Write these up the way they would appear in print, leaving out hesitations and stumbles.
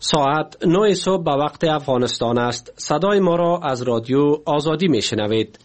ساعت 9 صبح به وقت افغانستان است. صدای ما را از رادیو آزادی می شنوید.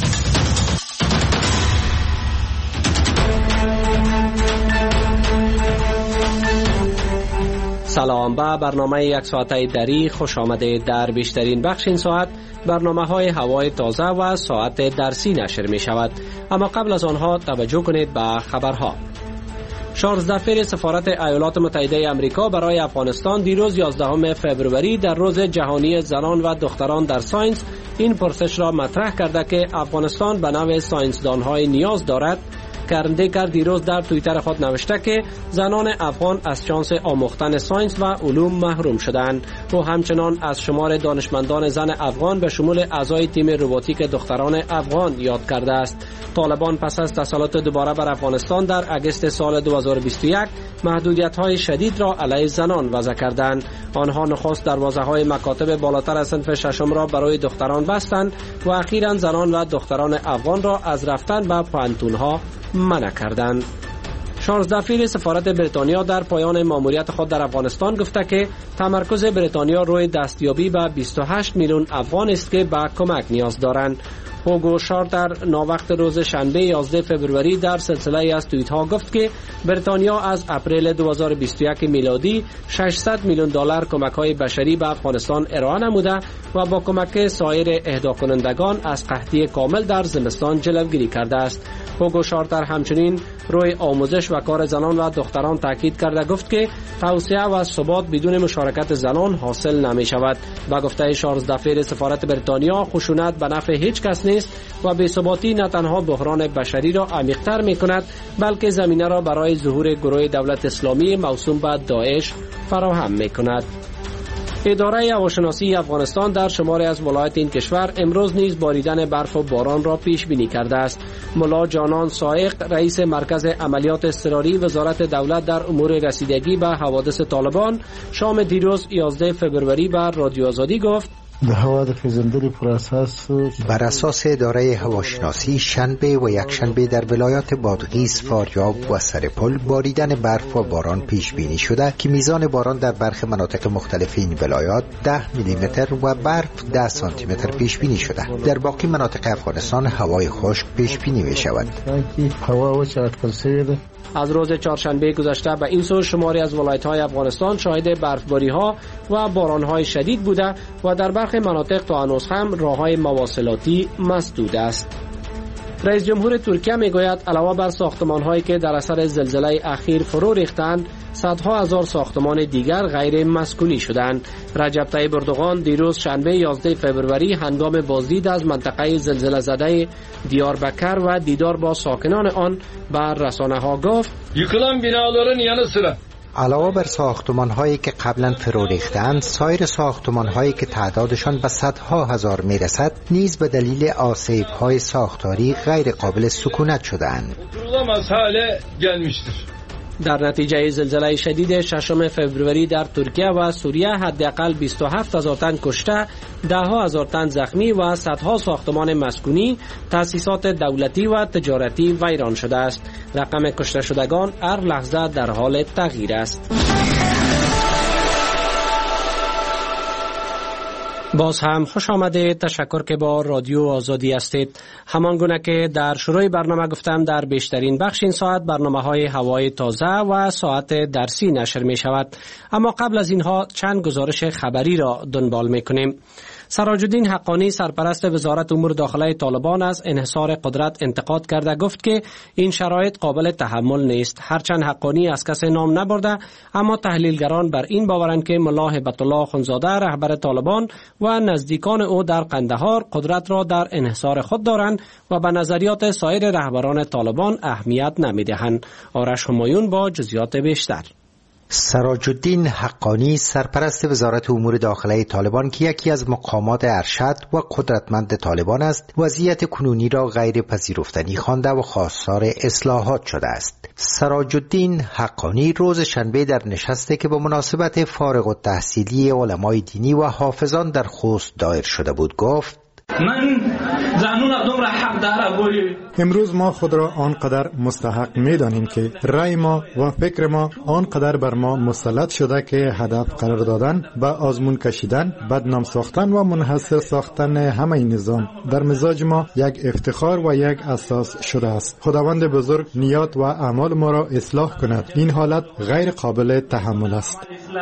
سلام، به برنامه یک ساعته دری خوش آمدید. در بیشترین بخش این ساعت برنامه های هوای تازه و ساعت درسی نشر می شود. اما قبل از آنها توجه کنید به خبرها. چارلز دفیر سفارت ایالات متحده آمریکا برای افغانستان دیروز 11 فوریه در روز جهانی زنان و دختران در ساینس این پرسش را مطرح کرده که افغانستان به نوع ساینسدان‌های نیاز دارد. کرندیکر دیروز در توییتر خود نوشته که زنان افغان از شانس آموختن ساینس و علوم محروم شدند. او همچنان از شمار دانشمندان زن افغان به شمول اعضای تیم روباتیک دختران افغان یاد کرده است. طالبان پس از تسلط دوباره بر افغانستان در اگست سال 2021 محدودیت‌های شدید را علیه زنان وضع کردند. آنها نخست دروازه‌های مکاتب بالاتر از صنف ششم را برای دختران بستند و اخیراً زنان و دختران افغان را از رفتن به پوهنتون‌ها منع کردند. چارلز دفیر سفارت بریتانیا در پایان ماموریت خود در افغانستان گفته که تمرکز بریتانیا روی دستیابی به 28 میلیون افغان است که به کمک نیاز دارند. هوگو شارتر ناوقت روز شنبه 11 فوریه در سلسله از توییت ها گفت که بریتانیا از اپریل 2021 میلادی 600 میلیون دلار کمک های بشری به افغانستان ارائه نموده و با کمک سایر اهدا کنندگان از قحطی کامل در زمستان جلوگیری کرده است. هوگو شارتر همچنین روی آموزش و کار زنان و دختران تاکید کرده گفت که توسعه و ثبات بدون مشارکت زنان حاصل نمی شود. با گفته چارلز دفیر سفارت بریتانیا، خشونت به نفع هیچ کس نیست و بی‌ثباتی نه تنها بحران بشری را عمیق‌تر می‌کند بلکه زمینه را برای ظهور گروه دولت اسلامی موسوم به داعش فراهم می‌کند. اداره هواشناسی افغانستان در شماری از ولایات این کشور امروز نیز باریدن برف و باران را پیش بینی کرده است. ملا جانان سائق، رئیس مرکز عملیات اضطراری وزارت دولت در امور رسیدگی به حوادث طالبان، شام دیروز 11 فوریه بر رادیو آزادی گفت: بر اساس اداره هواشناسی شنبه و یکشنبه در ولایات بادغیس، فاریاب و سرپل باریدن برف و باران پیش بینی شده که میزان باران در برخی مناطق مختلف این ولایات 10 میلیمتر و برف 10 سانتی متر پیش بینی شده. در باقی مناطق افغانستان هوای خشک پیش بینی می شود. از روز چهارشنبه گذشته به این سو شماری از ولایت‌های افغانستان شاهد برفباری‌ها و باران‌های شدید بوده و در برخی مناطق تا هنوز هم راه‌های مواصلاتی مسدود است. رئیس جمهور ترکیه میگوید علاوه بر ساختمان‌هایی که در اثر زلزله اخیر فرو ریختند، صدها هزار ساختمان دیگر غیر مسکونی شدند. رجب طیب اردوغان دیروز شنبه 11 فوریه هنگام بازدید از منطقه زلزله زده دیاربکر و دیدار با ساکنان آن بر رسانه‌ها گفت: یکلان بیناların yanı sıra علاوه بر ساختمان‌هایی که قبلا فرو ریختند، سایر ساختمان‌هایی که تعدادشان به صدها هزار میرسد نیز به دلیل آسیب‌های ساختاری غیر قابل سکونت شده‌اند. در نتیجه زلزله شدید 6 فوریه در ترکیه و سوریه حداقل 27,000 تن کشته، 10,000 تن زخمی و صدها ساختمان مسکونی، تأسیسات دولتی و تجارتی ویران شده است. رقم کشته شدگان هر لحظه در حال تغییر است. باز هم خوش آمده. تشکر که با رادیو آزادی هستید. همان گونه که در شروع برنامه گفتم، در بیشترین بخش این ساعت برنامه‌های هوای تازه و ساعت درسی نشر می شود. اما قبل از اینها چند گزارش خبری را دنبال می کنیم. سراج الدین حقانی، سرپرست وزارت امور داخله طالبان، از انحصار قدرت انتقاد کرده گفت که این شرایط قابل تحمل نیست. هرچند حقانی از کسی نام نبرده، اما تحلیلگران بر این باورند که ملا هیبت الله اخوندزاده، رهبر طالبان و نزدیکان او در قندهار قدرت را در انحصار خود دارند و به نظریات سایر رهبران طالبان اهمیت نمیدهند. آرش همایون با جزئیات بیشتر. سراج الدین حقانی، سرپرست وزارت امور داخله طالبان که یکی از مقامات ارشد و قدرتمند طالبان است، وضعیت کنونی را غیر پذیرفتنی خوانده و خواستار اصلاحات شده است. سراج الدین حقانی روز شنبه در نشستی که به مناسبت فارغ التحصیلی علمای دینی و حافظان در خوست دایر شده بود گفت: من زنون دومره حق امروز ما خود را آنقدر مستحق می‌دانیم که رأی ما و فکر ما آنقدر بر ما مسلط شده که هدف قرار دادن، به آزمون کشیدن، بدنام ساختن و منحصر ساختن همه نظام در مزاج ما یک افتخار و یک اساس شده است. خداوند بزرگ نیات و اعمال ما را اصلاح کند. این حالت غیر قابل تحمل است.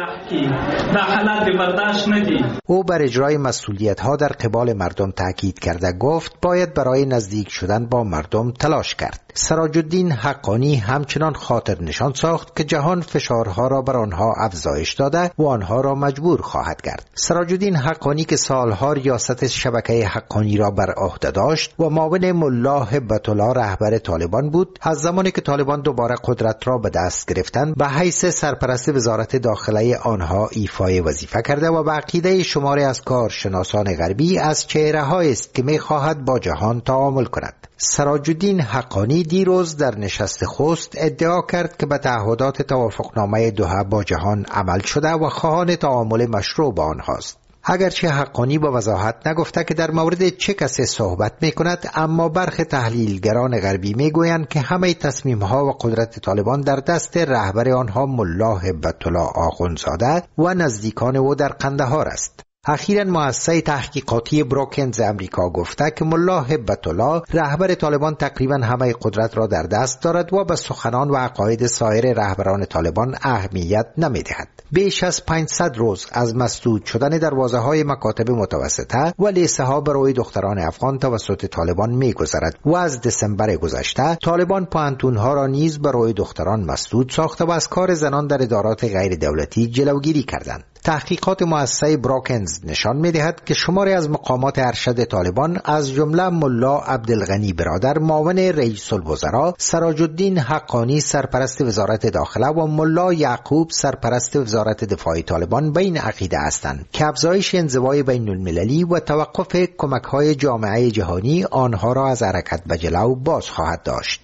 او بر اجرای مسئولیت‌ها در قبال مردم تاکید کرده گفت باید برای نزدیک شدن با مردم تلاش کرد. سراج الدین حقانی همچنان خاطر نشان ساخت که جهان فشارها را بر آنها افزایش داده و آنها را مجبور خواهد کرد. سراج الدین حقانی که سالها ریاست شبکه حقانی را بر عهده داشت و معاون ملا هبت الله رهبر طالبان بود، از زمانی که طالبان دوباره قدرت را به دست گرفتند به حیث سرپرست وزارت داخله آنها ایفای وظیفه کرده و به عقیده شماری از کارشناسان غربی از چهره‌هایی است که می‌خواهد با جهان تعامل کند. سراج الدین حقانی دیروز در نشست خوست ادعا کرد که به تعهدات توافقنامه دوحه با جهان عمل شده و خواهان تعامل مشروع با آنهاست. اگرچه حقانی با وضاحت نگفته که در مورد چه کسی صحبت می‌کند، اما برخی تحلیلگران غربی می‌گویند که همه تصمیم‌ها و قدرت طالبان در دست رهبر آنها ملا هبت الله آخوندزاده و نزدیکان او در قندهار است. اخیراً مؤسسه تحقیقاتی بروکنز امریکا گفته که ملا هبت الله رهبر طالبان تقریباً همه قدرت را در دست دارد و به سخنان و عقاید سایر رهبران طالبان اهمیت نمی‌دهد. بیش از 500 روز از مسدود شدن دروازه‌های مکاتب متوسطه و لیسه‌ها برای دختران افغان توسط طالبان می‌گذرد و از دسامبر گذشته طالبان پانتون‌ها را نیز برای دختران مسدود ساخته و از کار زنان در ادارات غیر دولتی جلوگیری کردند. تحقیقات مؤسسه بروکنز نشان می‌دهد که شماری از مقامات ارشد طالبان از جمله ملا عبدالغنی برادر معاون رئیس الوزراء، سراج الدین حقانی سرپرست وزارت داخله و ملا یعقوب سرپرست وزارت دفاع طالبان به این عقیده هستند که افزایش انزوای بین المللی و توقف کمک‌های جامعه جهانی آنها را از حرکت به جلو باز خواهد داشت.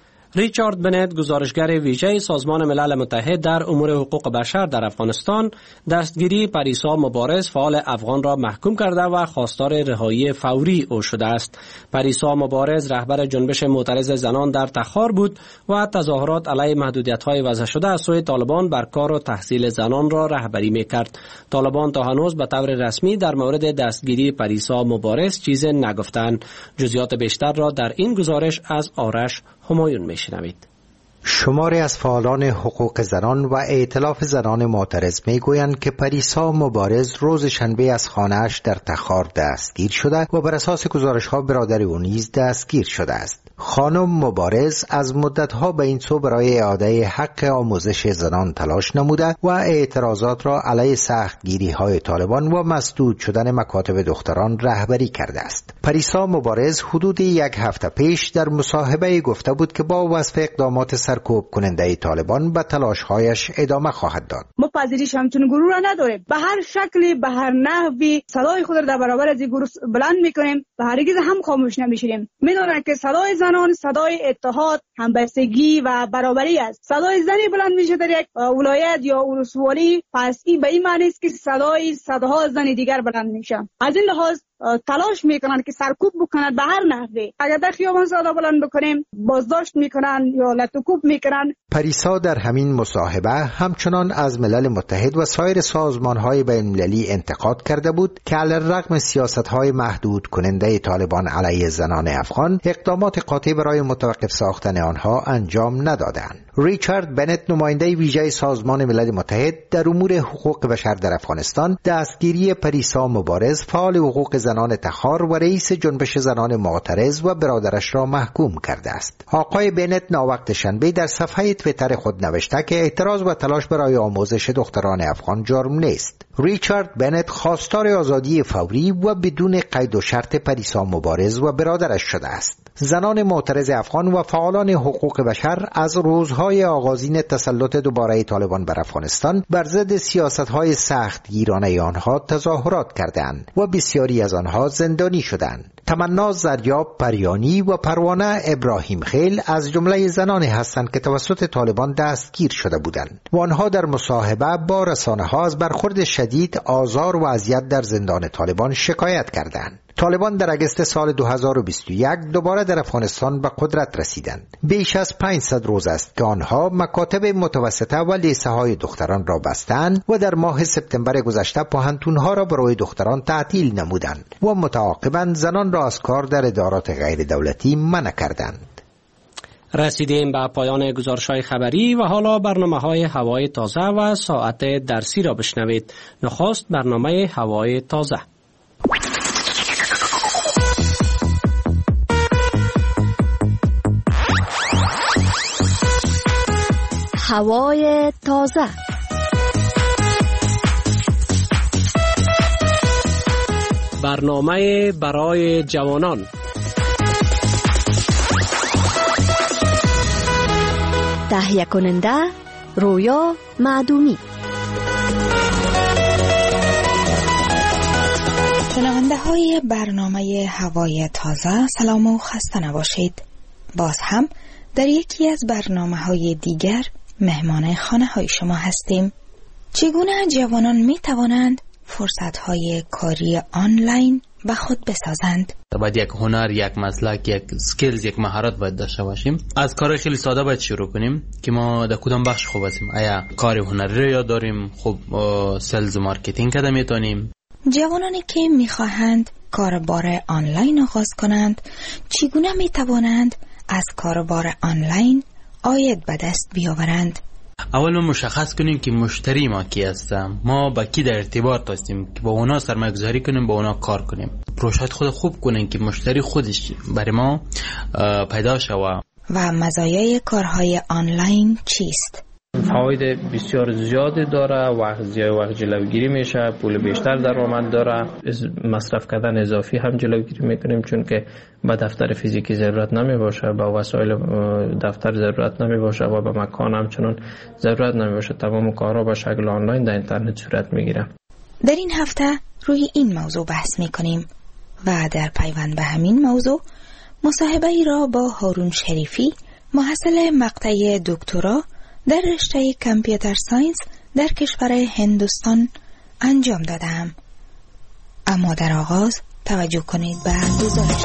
ریچارد بنت، گزارشگر ویژه سازمان ملل متحد در امور حقوق بشر در افغانستان، دستگیری پریسا مبارز فعال افغان را محکوم کرده و خواستار رهایی فوری او شده است. پریسا مبارز رهبر جنبش معترض زنان در تخار بود و تظاهرات علیه محدودیت‌های وضع شده از سوی طالبان بر کار و تحصیل زنان را رهبری می‌کرد. طالبان تا هنوز به طور رسمی در مورد دستگیری پریسا مبارز چیزی نگفتند. جزئیات بیشتر را در این گزارش از آرش همایون میشنوید. شماری از فعالان حقوق زنان و ائتلاف زنان معترض میگویند که پریسا مبارز روز شنبه از خانه‌اش در تخار دستگیر شده و بر اساس گزارش‌ها برادر او نیز دستگیر شده است. خانم مبارز از مدتها به این سو برای اعاده حق آموزش زنان تلاش نموده و اعتراضات را علیه سختگیری‌های طالبان و مسدود شدن مکاتب دختران رهبری کرده است. پریسا مبارز حدود یک هفته پیش در مصاحبه گفته بود که با وصف اقدامات سرکوب کننده طالبان به تلاش‌هایش ادامه خواهد داد. ما پذیرش همچون گروه را نداریم. به هر شکلی، به هر نحوی صدای خود را در برابر از این گروه بلند می‌کنیم و هرگز هم خاموش نمی‌شیم. می‌دانند که صدای زنان صدای اتحاد، همبستگی و برابری است. صدای زنی بلند میشه در یک ولایت یا ولسوالی، پس این به این معنی است که صدای صدها زن دیگر بلند میشه. از این لحاظ تلاش میکنن که سرکوب بکنن به هر نحوه. اگر در خیابان صدا بلند بکنیم بازداشت میکنن یا لطوکوب میکنن. پریسا در همین مصاحبه همچنان از ملل متحد و سایر سازمان‌های بین‌المللی انتقاد کرده بود که علی‌الرغم سیاست‌های محدود کننده طالبان علیه زنان افغان اقدامات قاطع برای متوقف ساختن آنها انجام ندادند. ریچارد بنت، نماینده ویژه سازمان ملل متحد در امور حقوق بشر در افغانستان، دستگیری پریسا مبارز فعال حقوق زنان تخار و رئیس جنبش زنان معترض و برادرش را محکوم کرده است. آقای بنت ناوقت شنبه در صفحه توییتر خود نوشته که اعتراض و تلاش برای آموزش دختران افغان جرم نیست. ریچارد بنت خواستار آزادی فوری و بدون قید و شرط پریسا مبارز و برادرش شده است. زنان معترض افغان و فعالان حقوق بشر از روزهای آغازین تسلط دوباره طالبان بر افغانستان بر ضد سیاست‌های سختگیرانه آنها تظاهرات کردند و بسیاری از آنها زندانی شدند. تمنا زریاب پریانی و پروانه ابراهیم خیل از جمله زنانی هستند که توسط طالبان دستگیر شده بودند و آنها در مصاحبه با رسانه‌ها از برخورد شدید، آزار و اذیت در زندان طالبان شکایت کردند. طالبان در اگست سال 2021 دوباره در افغانستان به قدرت رسیدند. بیش از 500 روز است که آنها مکاتب متوسطه و لیسه های دختران را بستند و در ماه سپتامبر گذشته پوهنتون‌ها را برای دختران تعطیل نمودند و متعاقباً زنان را از کار در ادارات غیر دولتی منع کردند. رسیدیم به پایان گزارش‌های خبری و حالا برنامه‌های هوای تازه و ساعت درسی را بشنوید. نخست برنامه هوای تازه. هوای تازه. برنامه برای جوانان. تهیه کننده رویا معدومی. شنونده های برنامه هوای تازه، سلام و خسته نباشید. باز هم در یکی از برنامه های دیگر مهمان خانه های شما هستیم. چگونه جوانان می توانند فرصت های کاری آنلاین به خود بسازند؟ باید یک هنر، یک مسلک، یک سکیلز، یک مهارت باید داشته باشیم. از کار خیلی ساده باید شروع کنیم که ما در کدام بخش خوب هستیم. آیا کار هنری رو یاد داریم؟ خب سلز و مارکتینگ کده میتونیم. جوانانی که میخواهند کاربار آنلاین آغاز کنند چگونه میتوانند از کاربار آنلاین عاید به دست بیاورند؟ اول ما مشخص کنیم که مشتری ما کی هستم، ما با کی در ارتباط هستیم که با اونا سرمایه‌گذاری کنیم، با اونا کار کنیم. پروژه خود خوب کنیم که مشتری خودش برای ما پیدا شوه. و مزایای کارهای آنلاین چیست؟ فواید بسیار زیادی داره، وقت جلوگیری میشه، پول بیشتر درآمد داره، مصرف کردن اضافی هم جلوگیری میکنیم چون که به دفتر فیزیکی ضرورت نمی باشه، به وسایل دفتر ضرورت نمی باشه و به مکان هم چنان ضرورت نمی باشه. تمام کارها به شکل آنلاین در اینترنت صورت میگیره. در این هفته روی این موضوع بحث میکنیم و در پیوند به همین موضوع مصاحبه ای را با هارون شریفی، محصل مقطع دکترا در رشته کامپیوتر ساینس در کشور هندوستان انجام دادم. اما در آغاز توجه کنید به گزارش.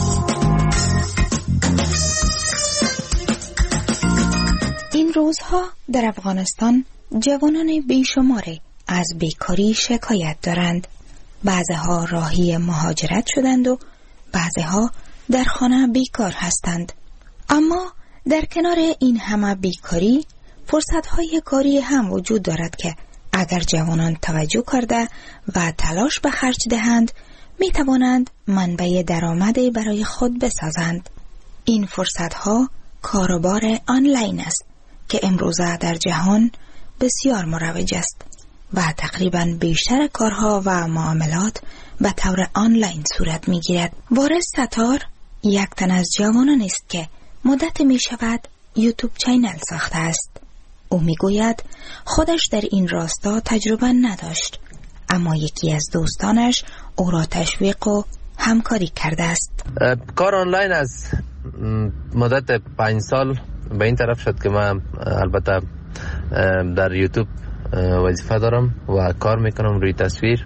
این روزها در افغانستان جوانان بیشماری از بیکاری شکایت دارند. بعضها راهی مهاجرت شدند و بعضها در خانه بیکار هستند. اما در کنار این همه بیکاری فرصت‌های کاری هم وجود دارد که اگر جوانان توجه کرده و تلاش به خرج دهند می توانند منبع درآمدی برای خود بسازند. این فرصت‌ها کاروبار آنلاین است که امروزه در جهان بسیار مروج است و تقریباً بیشتر کارها و معاملات به طور آنلاین صورت می گیرد. وارث ستار یک تن از جوانان است که مدت می شود یوتیوب چینل ساخته است. او می گوید خودش در این راستا تجربه نداشت، اما یکی از دوستانش او را تشویق و همکاری کرده است. کار آنلاین از مدت 5 سال به این طرف شد که من البته در یوتیوب وظیفه دارم و کار میکنم روی تصویر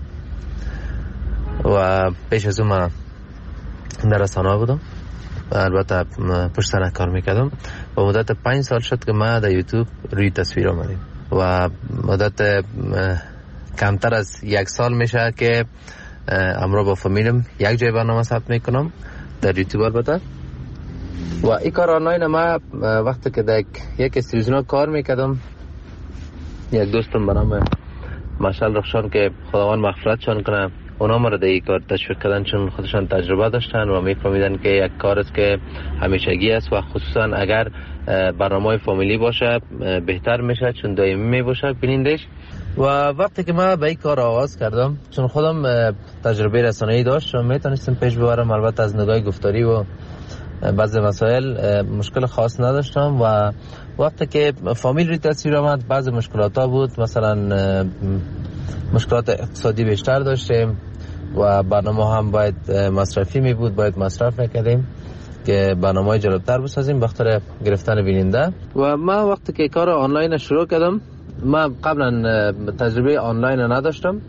و پیش از اون من در رسانه بودم و البته پشت صحنه کار میکردم و مدت 5 سال شد که من در یوتیوب روی تصویر آمدیم و مدت کمتر از 1 سال میشه که همراه با فامیلم یک جای برنامه ثبت میکنم در یوتیوب البته. و این کار آنلاین ما وقتی که در یک تلویزیون کار میکردم، یک دوستم به نام مشعل رخشان که خداوند مغفرتشان کنه، اونا ما را در این کار تشویق کردن چون خودشان تجربه داشتن و میفهمیدن که یک کار است که همیشگی است و خصوصا اگر برنامه فامیلی باشه بهتر میشه چون دائمی میباشه بینندش. و وقتی که من به این کار آغاز کردم چون خودم تجربه رسانه‌ای داشتم میتونستم پیش ببرم، البته از نگاه گفتاری و بعضی مسائل مشکل خاص نداشتم و وقتی که فامیل روی تصویر آمد بعضی مشکلات ها بود، مثلا مشکلات اقتصادی بیشتر داشتیم و برنامه هم باید مصرفی می بود، باید مصرف میکردیم که برنامه جالبتر بسازیم بخاطر گرفتن بیننده. و من وقتی که کار آنلاین شروع کردم، من قبلا تجربه آنلاین نداشتم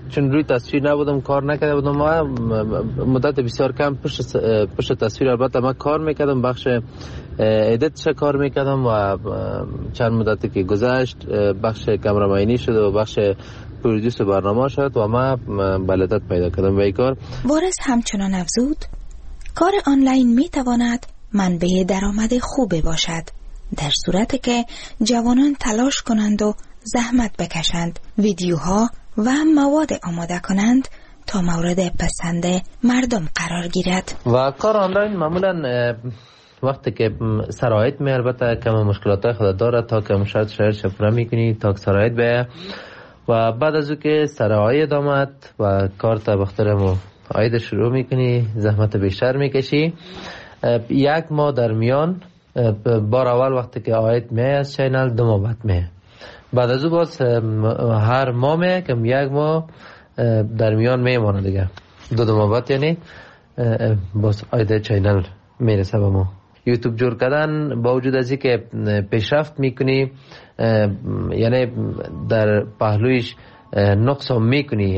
چون روی تصویر نبودم، کار نکرده بودم و مدت بسیار کم پشت تصویر البته ما کار میکردم، بخش ادیتش کار میکردم و چند مدتی که گذشت بخش کامرامانی شد و بخش پرودوس برنامه شد و ما بلدت پیدا کردم به این کار. وارث همچنان افزود کار آنلاین میتواند منبع درآمد خوبی باشد در صورتی که جوانان تلاش کنند و زحمت بکشند، ویدیوها و مواد آماده کنند تا مورد پسند مردم قرار گیرد. و کار آنلاین معمولا وقتی که سرایت می البته کم مشکلات خود داره تا کم شاید شفره میکنی تا سرایت به و بعد از او که سرایت آمد و کار تا بخترم آید شروع میکنی، زحمت بیشتر میکشی. یک ماه در میان بار اول وقتی که آید می از چینل 2 ماه بعد می، بعد از او باز هر ماه می کم 1 ماه در میان میمانه دیگه 2 ماه بعد یعنی باز آید چینل میرسه به ما. یوتیوب جور کردن با وجود از اینکه پیشرفت میکنی یعنی در پهلویش نقص هم میکنی،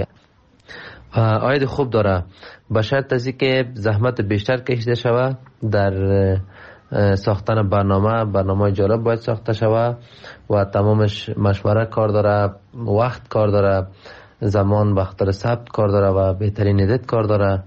آید خوب داره به شرط از اینکه زحمت بیشتر کشیده شوه در ساختن برنامه جالب باید ساخته شوه و تمامش مشوره کار داره، وقت کار داره، زمان بخاطر ثبت کار داره و بهترین ادیت کار داره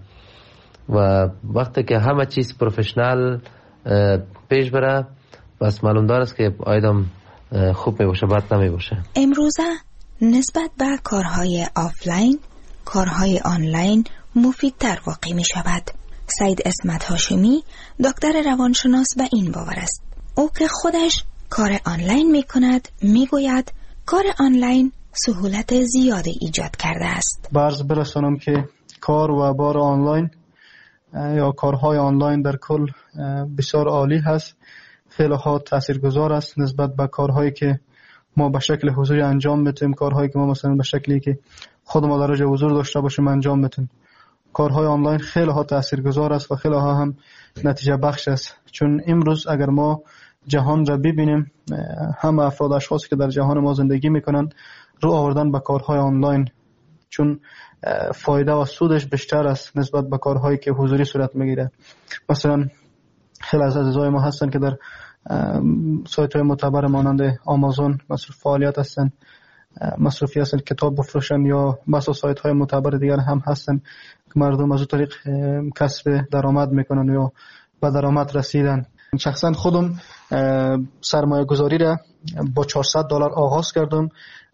و وقتی که همه چیز پروفشنال پیش بره بس معلوم داره است که آیدم خوب می باشه بد نمی باشه. امروزه نسبت به کارهای آفلاین کارهای آنلاین مفیدتر واقع می شود. سید اسمت هاشمی دکتر روانشناس به این باور است. او که خودش کار آنلاین می کند می گوید کار آنلاین سهولت زیادی ایجاد کرده است. برز برسانم که کار و بار آنلاین یا کارهای آنلاین در کل بسیار عالی هست، خیلی ها تاثیرگذار است نسبت به کارهایی که ما به شکل حضوری انجام میتیم، کارهایی که ما مثلا به شکلی که خود ما درجه حضور داشته باشیم انجام میتیم. کارهای آنلاین خیلی ها تاثیرگذار است و خیلی ها هم نتیجه بخش است، چون امروز اگر ما جهان را ببینیم همه افراد اشخاصی که در جهان ما زندگی میکنن رو آوردن به کارهای آنلاین، چون فایده و سودش بیشتر است نسبت به کارهایی که حضوری صورت میگیره. مثلا خیلی از عزیزای ما هستن که در سایت های معتبر مانند آمازون مصرف فعالیت هستن، مصرفی هستن، کتاب بفروشن یا بسا سایت های معتبر دیگر هم هستن که مردم از اون طریق کسب درآمد میکنن یا به درآمد رسیدن. شخصا خودم سرمایه گذاری را با $400 آغاز کردم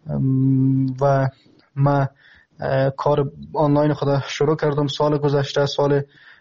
و ما کار آنلاین خود شروع کردم سال گذشته، سال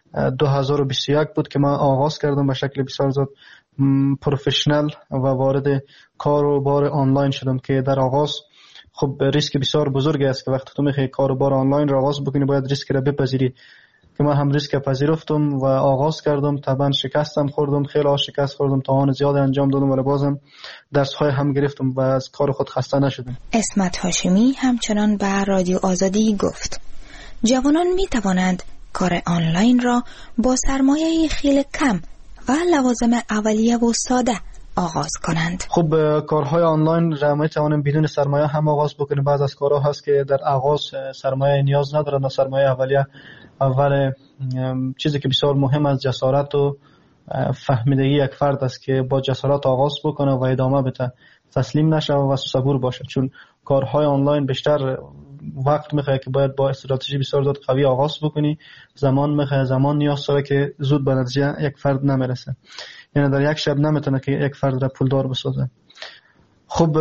2021 بود که من آغاز کردم به شکل بسیار زیاد پروفشنال و وارد کار و بار آنلاین شدم که در آغاز خب ریسک بسیار بزرگی است که وقتی تو میخوای کار و بار آنلاین را آغاز بکنی باید ریسک را بپذیری که من هم ریسک پذیرفتم و آغاز کردم. طبعا شکستم خوردم، خیلی شکست خوردم، توان زیاد انجام دادم ولی بازم درس‌های هم گرفتم و از کار خود خسته نشدم. اسمت هاشمی همچنان به رادیو آزادی گفت جوانان می توانند کار آنلاین را با سرمایه خیلی کم و لوازم اولیه و ساده آغاز کنند. خب کارهای آنلاین را می توانیم بدون سرمایه هم آغاز بکنیم. بعض از کارها هست که در آغاز سرمایه نیاز ندارند. سرمایه اولیه اول چیزی که بسیار مهم است جسارت و فهمیدگی یک فرد است که با جسارت آغاز بکنه و ادامه بده، تسلیم نشه و صبور باشه، چون کارهای آنلاین بیشتر وقت میخواد که باید با استراتژی بسیار زیاد قوی آغاز بکنی، زمان میخواد، زمان نیاز داره که زود به نتیجه یک فرد نمیرسه، یعنی در یک شب نمیتونه که یک فرد را پولدار بسازه. خب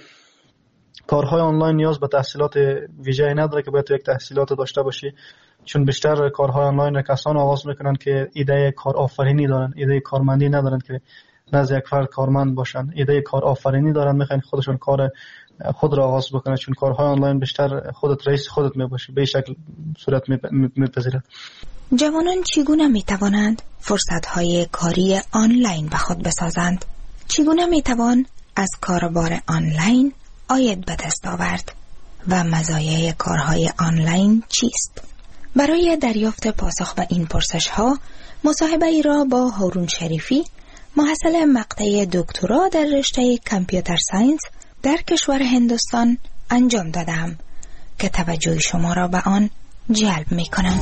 کارهای آنلاین نیاز به تحصیلات ویژه‌ای نداره که باید یک تحصیلات داشته باشی، چون بیشتر کارهای آنلاین را کسان آغاز میکنن که ایده کار آفرینی دارن، ایده کارمندی ندارن که نزد یک فرد کارمند باشن، ایده کار آفرینی دارن، میخوان خودشون کار خود را آغاز بکنن، چون کارهای آنلاین بیشتر خودت رئیس خودت میباشی، به شکل صورت میپذیره. جوانان چگونه میتوانند فرصتهای کاری آنلاین به خود بسازند؟ چگونه میتوان از کاربار آنلاین عاید به دست آورد و مزایای کارهای آنلاین چیست؟ برای دریافت پاسخ به این پرسش‌ها مصاحبه ای را با هارون شریفی محصل مقطع دکترا در رشته کامپیوتر ساینس در کشور هندوستان انجام دادم که توجه شما را به آن جلب می کنم.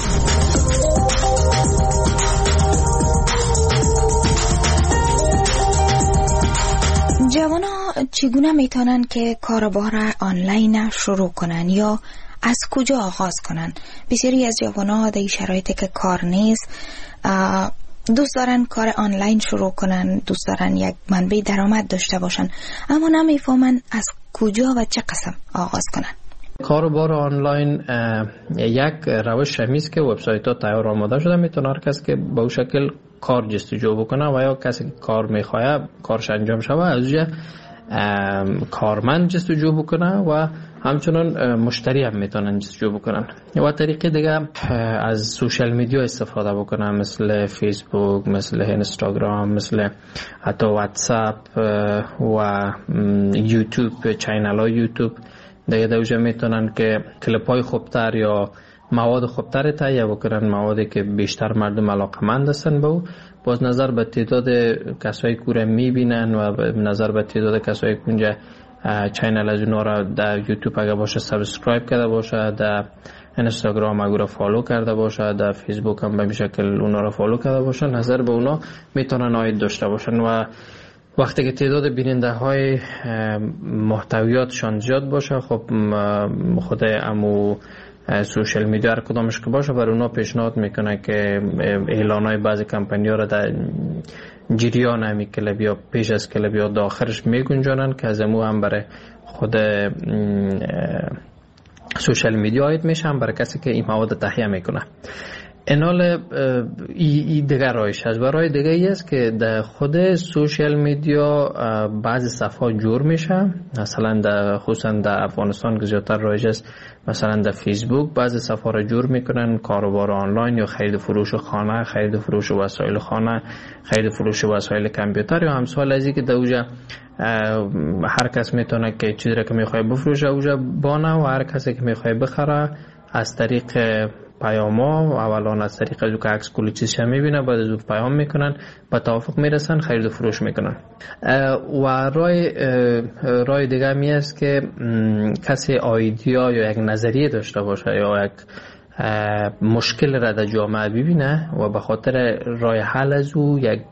جوانا چگونه میتونن که کاروبار آنلاین شروع کنن یا از کجا آغاز کنن؟ بسیاری از جوانا در شرایطی که کار نیست دوست دارن کار آنلاین شروع کنن، دوست دارن یک منبع درآمد داشته باشن، اما نمیفهمن از کجا و چه قسم آغاز کنن. کاروبار آنلاین یک روش همیست که وبسایت ها تیار آماده شده، میتونه هر کس که به شکل کار جستجو بکنه و یا کسی که کار میخواه کارش انجام شود از اونجا کارمند جستجو بکنه و همچنان مشتری هم میتونن جستجو بکنن. و طریقه دیگه از سوشال میدیا استفاده بکنن، مثل فیسبوک، مثل اینستاگرام، مثل حتی واتساپ و یوتیوب، چینل های یوتیوب. دیگه دوجه میتونن که کلیپ های خوبتر یا مواد خوبتر تهیه بکنن، موادی که بیشتر مردم علاقمند هستن به او. باز نظر به تعداد کسایی که رو میبینن و نظر به تعداد کسایی که اونجا چینل از اونا را در یوتیوب اگه باشه سابسکرایب کرده باشه، در اینستاگرام اگه را فالو کرده باشه، در فیسبوک هم به این شکل اونا را فالو کرده باشه، نظر به اونا میتونن عاید داشته باشن. و وقتی که تعداد بیننده های محتویاتشان زیاد باشه، خب خود امو سوشال میدیا هر کدامش که باشه بر اونا پیشنهاد میکنه که اعلان های بعضی کمپانی ها را در جریان همی کلب یا پیش از کلب یا داخلش میگنجانن که از امو هم برای خود سوشال میدیا عاید میشه، هم برای کسی که این مواد تهیه میکنه. اینال ای دیگر رایش هست. و رای دیگه ای است که در خود سوشال میدیا بعضی صفحات جور میشه، مثلا خصوصا در افغانستان که زیادتر رایج است، مثلا در فیسبوک بعضی صفحات را جور میکنن، کاروبار آنلاین یا خرید فروش خانه، خرید فروش وسایل خانه، خرید فروش وسایل کامپیوتر یا همسال از این که در اوجا هر کس میتونه که چیزی را که میخواه بفروشه اوجا بانه و هر کسی که میخواه بخره از طریق پیاما، اولا از طریق از که عکس کلی چیزش میبینه، بعد از اون پیام میکنن، با توافق میرسن، خرید و فروش میکنن. و رای دیگه می است که کسی ایده یا یک نظریه داشته باشه یا یک مشکل را در جامعه ببینه و به خاطر رای حل از او یک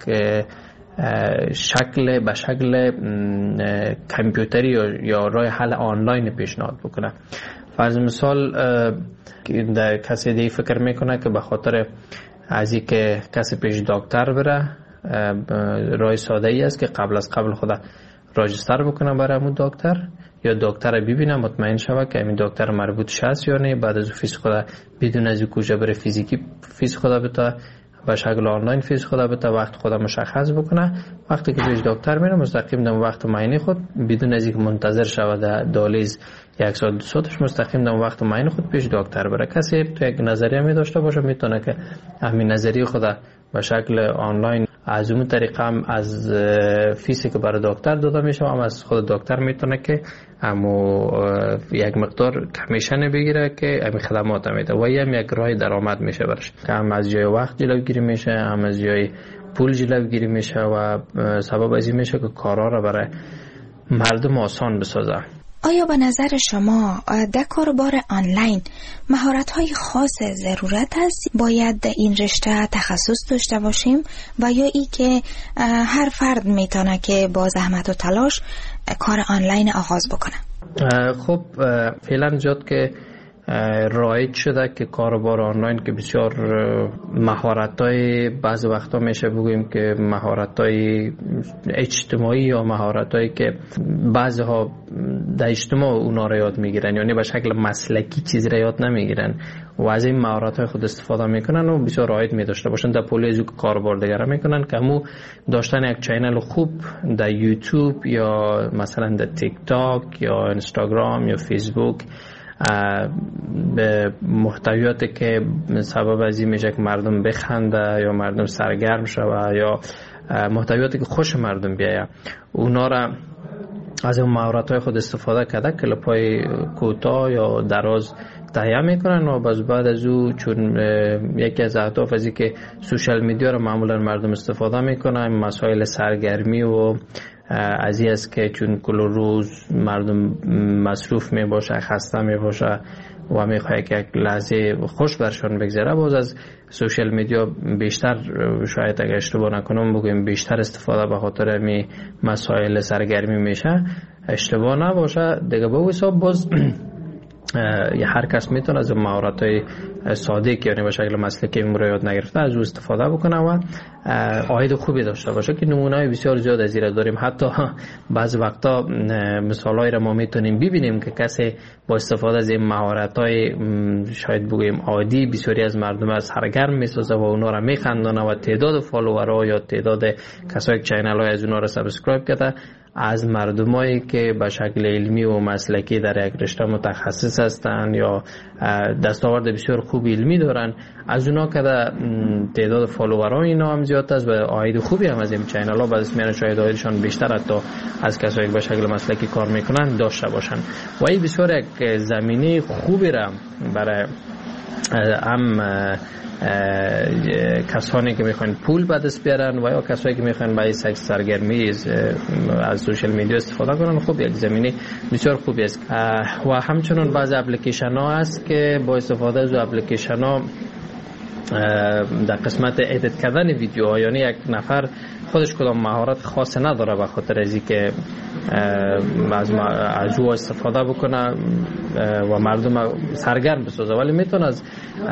به شکل کامپیوتری یا رای حل آنلاین پیشنهاد بکنه. فرض مثال کسی دیگه فکر میکنه که به خاطر از این که کسی پیش دکتر بره، رای ساده ای است که قبل خود راجستر بکنه برای همون دکتر، یا دکتر ببینه مطمئن شوه که همین دکتر مربوط هست یا نه، بعد از فیس خود بدون از کجا بره فیزیکی فیس خود بتا به شکل آنلاین فیس خود بتا وقت خود مشخص بکنه. وقتی که پیش دکتر میره مستقیم در وقت معاینه خود بدون از اینکه منتظر شوه در دالیز یک ساعت دو ساعتش مستقیم در وقت معاینه خود پیش دکتر بره. کسی تو یک نظریه می داشته باشه میتونه که همین نظریه خود به شکل آنلاین از اون طریقه هم از فیسی که برای دکتر داده میشه هم از خود دکتر میتونه که همو یک مقدار کمیشن بگیره که همین خدمات میده و هم یک راه درآمد میشه برش، که هم از جای وقت جلوگیری میشه، هم از جای پول جلوگیری میشه و سبب از این میشه که کارها را برای مردم آسان بسازه. آیا به نظر شما در کاروبار آنلاین مهارت‌های خاص ضرورت است؟ باید در این رشته تخصص داشته باشیم و یا ای که هر فرد میتونه که با زحمت و تلاش کار آنلاین آغاز بکنه؟ خب فعلا جد که رایج شده که کاروبار آنلاین که بسیار مهارت‌های بعض وقتا میشه بگوییم که مهارت‌های اجتماعی یا مهارت‌هایی که بعضی‌ها در اجتماع اونا را یاد میگیرن، یعنی به شکل مسلکی چیزی را یاد نمیگیرن و از این مهارت‌های خود استفاده میکنن و بسیار عاید می‌داشته باشن. در پولیزو که کاروبار دیگر میکنن که همو داشتن یک چینل خوب در یوتیوب یا مثلا در تیک تاک یا اینستاگرام یا فیسبوک به محتویاتی که سبب از این میشه که مردم بخنده یا مردم سرگرم شوه یا محتویاتی که خوش مردم بیایه، اونا را از اون مهارت‌های خود استفاده کرده کلیپ‌های کوتاه یا دراز تهیه میکنن و بعد از او چون یکی از اهداف از این که سوشال میدیا رو معمولا مردم استفاده میکنن، مسائل سرگرمی و از این است که چون کل روز مردم مصروف می باشه، خسته می باشه و میخواد که یک لحظه خوش برشان بگذره، باز از سوشال میدیا بیشتر، شاید اگه اشتباه نکنم بگویم بیشتر استفاده به خاطر می مسائل سرگرمی میشه، اشتباه نباشه دیگه. به حساب باز هر کس میتونه از مهارت‌های ساده که یعنی به شکل مسلکی یاد نگرفته از او استفاده بکنه و عاید خوبی داشته باشه، که نمونه‌های بسیار زیاد از این داریم. حتی بعضی وقتا مثالایی را ما میتونیم ببینیم که کسی با استفاده از این مهارت‌های شاید بگویم عادی بسیاری از مردم از سرگرم میسازه و اونا را میخندانه و تعداد فالوورها یا تعداد کسایی که چینل‌های از اونا را سابسکرایب کرده از مردمایی که به شکل علمی و مسلکی در یک رشته متخصص هستند یا دستاورد بسیار خوب علمی دارن، از اونا که تعداد فالوورها اینا هم زیاد است و عاید خوبی هم از این چینل ها بعد از میان شاید عایدشان بیشتر حتی از کسایی که به شکل مسلکی کار میکنن داشته باشن. و این بسیار یک زمینه خوبی را برای هم کسانی که میخوان پول به دست بیارن و یا کسایی که میخوان برای سرگرمی از سوشال میدیا استفاده کنن، خب یک زمینه بسیار خوبی است. و همچنین بعضی اپلیکیشن ها هست که با استفاده از اپلیکیشن ها در قسمت ادیت کردن ویدیوها، یعنی یک نفر خودش کدام مهارت خاص نداره به خاطر از اینکه از او استفاده بکنه و مردم سرگرم بسازه، ولی میتونه از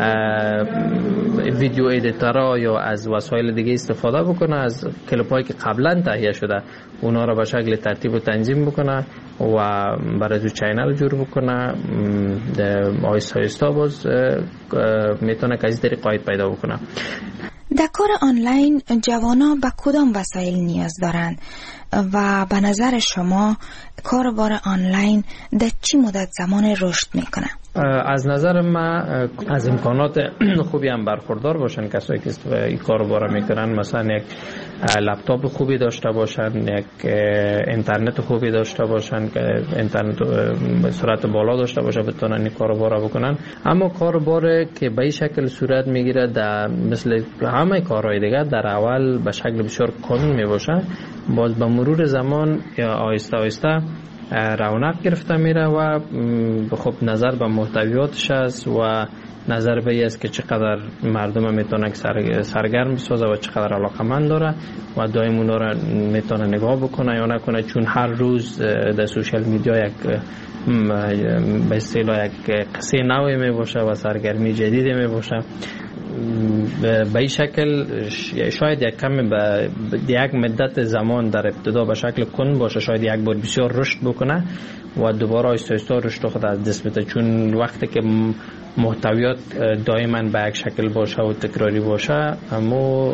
ویدیو ادیتورها یا از وسایل دیگه استفاده بکنه، از کلیپ‌هایی که قبلا تهیه شده اونا را به شکل ترتیب و تنظیم بکنه و برای جو چینل جور بکنه. آیستا آیستا باز میتونه که از طریق عاید پیدا بکنه. در کار آنلاین جوانا به کدام وسایل نیاز دارند و به نظر شما کاربار آنلاین در چی مدت زمان رشد میکنه؟ از نظر من از امکانات خوبی هم برخوردار باشن کسایی که این کارو میکنن، مثلا یک لپتاپ خوبی داشته باشن، یک اینترنت خوبی داشته باشن که اینترنت به سرعت بالا داشته باشه بتونن این کارو بکنن. اما کاربار که به این شکل صورت میگیره در مثل همه کارهای دیگه در اول به شکل بسیار کند میباشه، باز به مرور زمان آهسته آهسته رونق گرفته میره و خب نظر به محتویاتش است و نظر به این است که چقدر مردم میتونه سرگرم بسازه و چقدر علاقمند داره و دائم اونا را میتونه نگاه بکنه یا نکنه، چون هر روز در سوشال میدیا یک به اصطلاح یک قصه نوی میباشه و سرگرمی جدیدی میباشه. به این شکل شاید یک کمی به یک مدت زمان در ابتدا به شکل کند باشه، شاید یک بار بسیار رشد بکنه و دوباره آهسته آهسته رشد خود از دست بده، چون وقتی که محتویات دائما به یک شکل باشه و تکراری باشه اما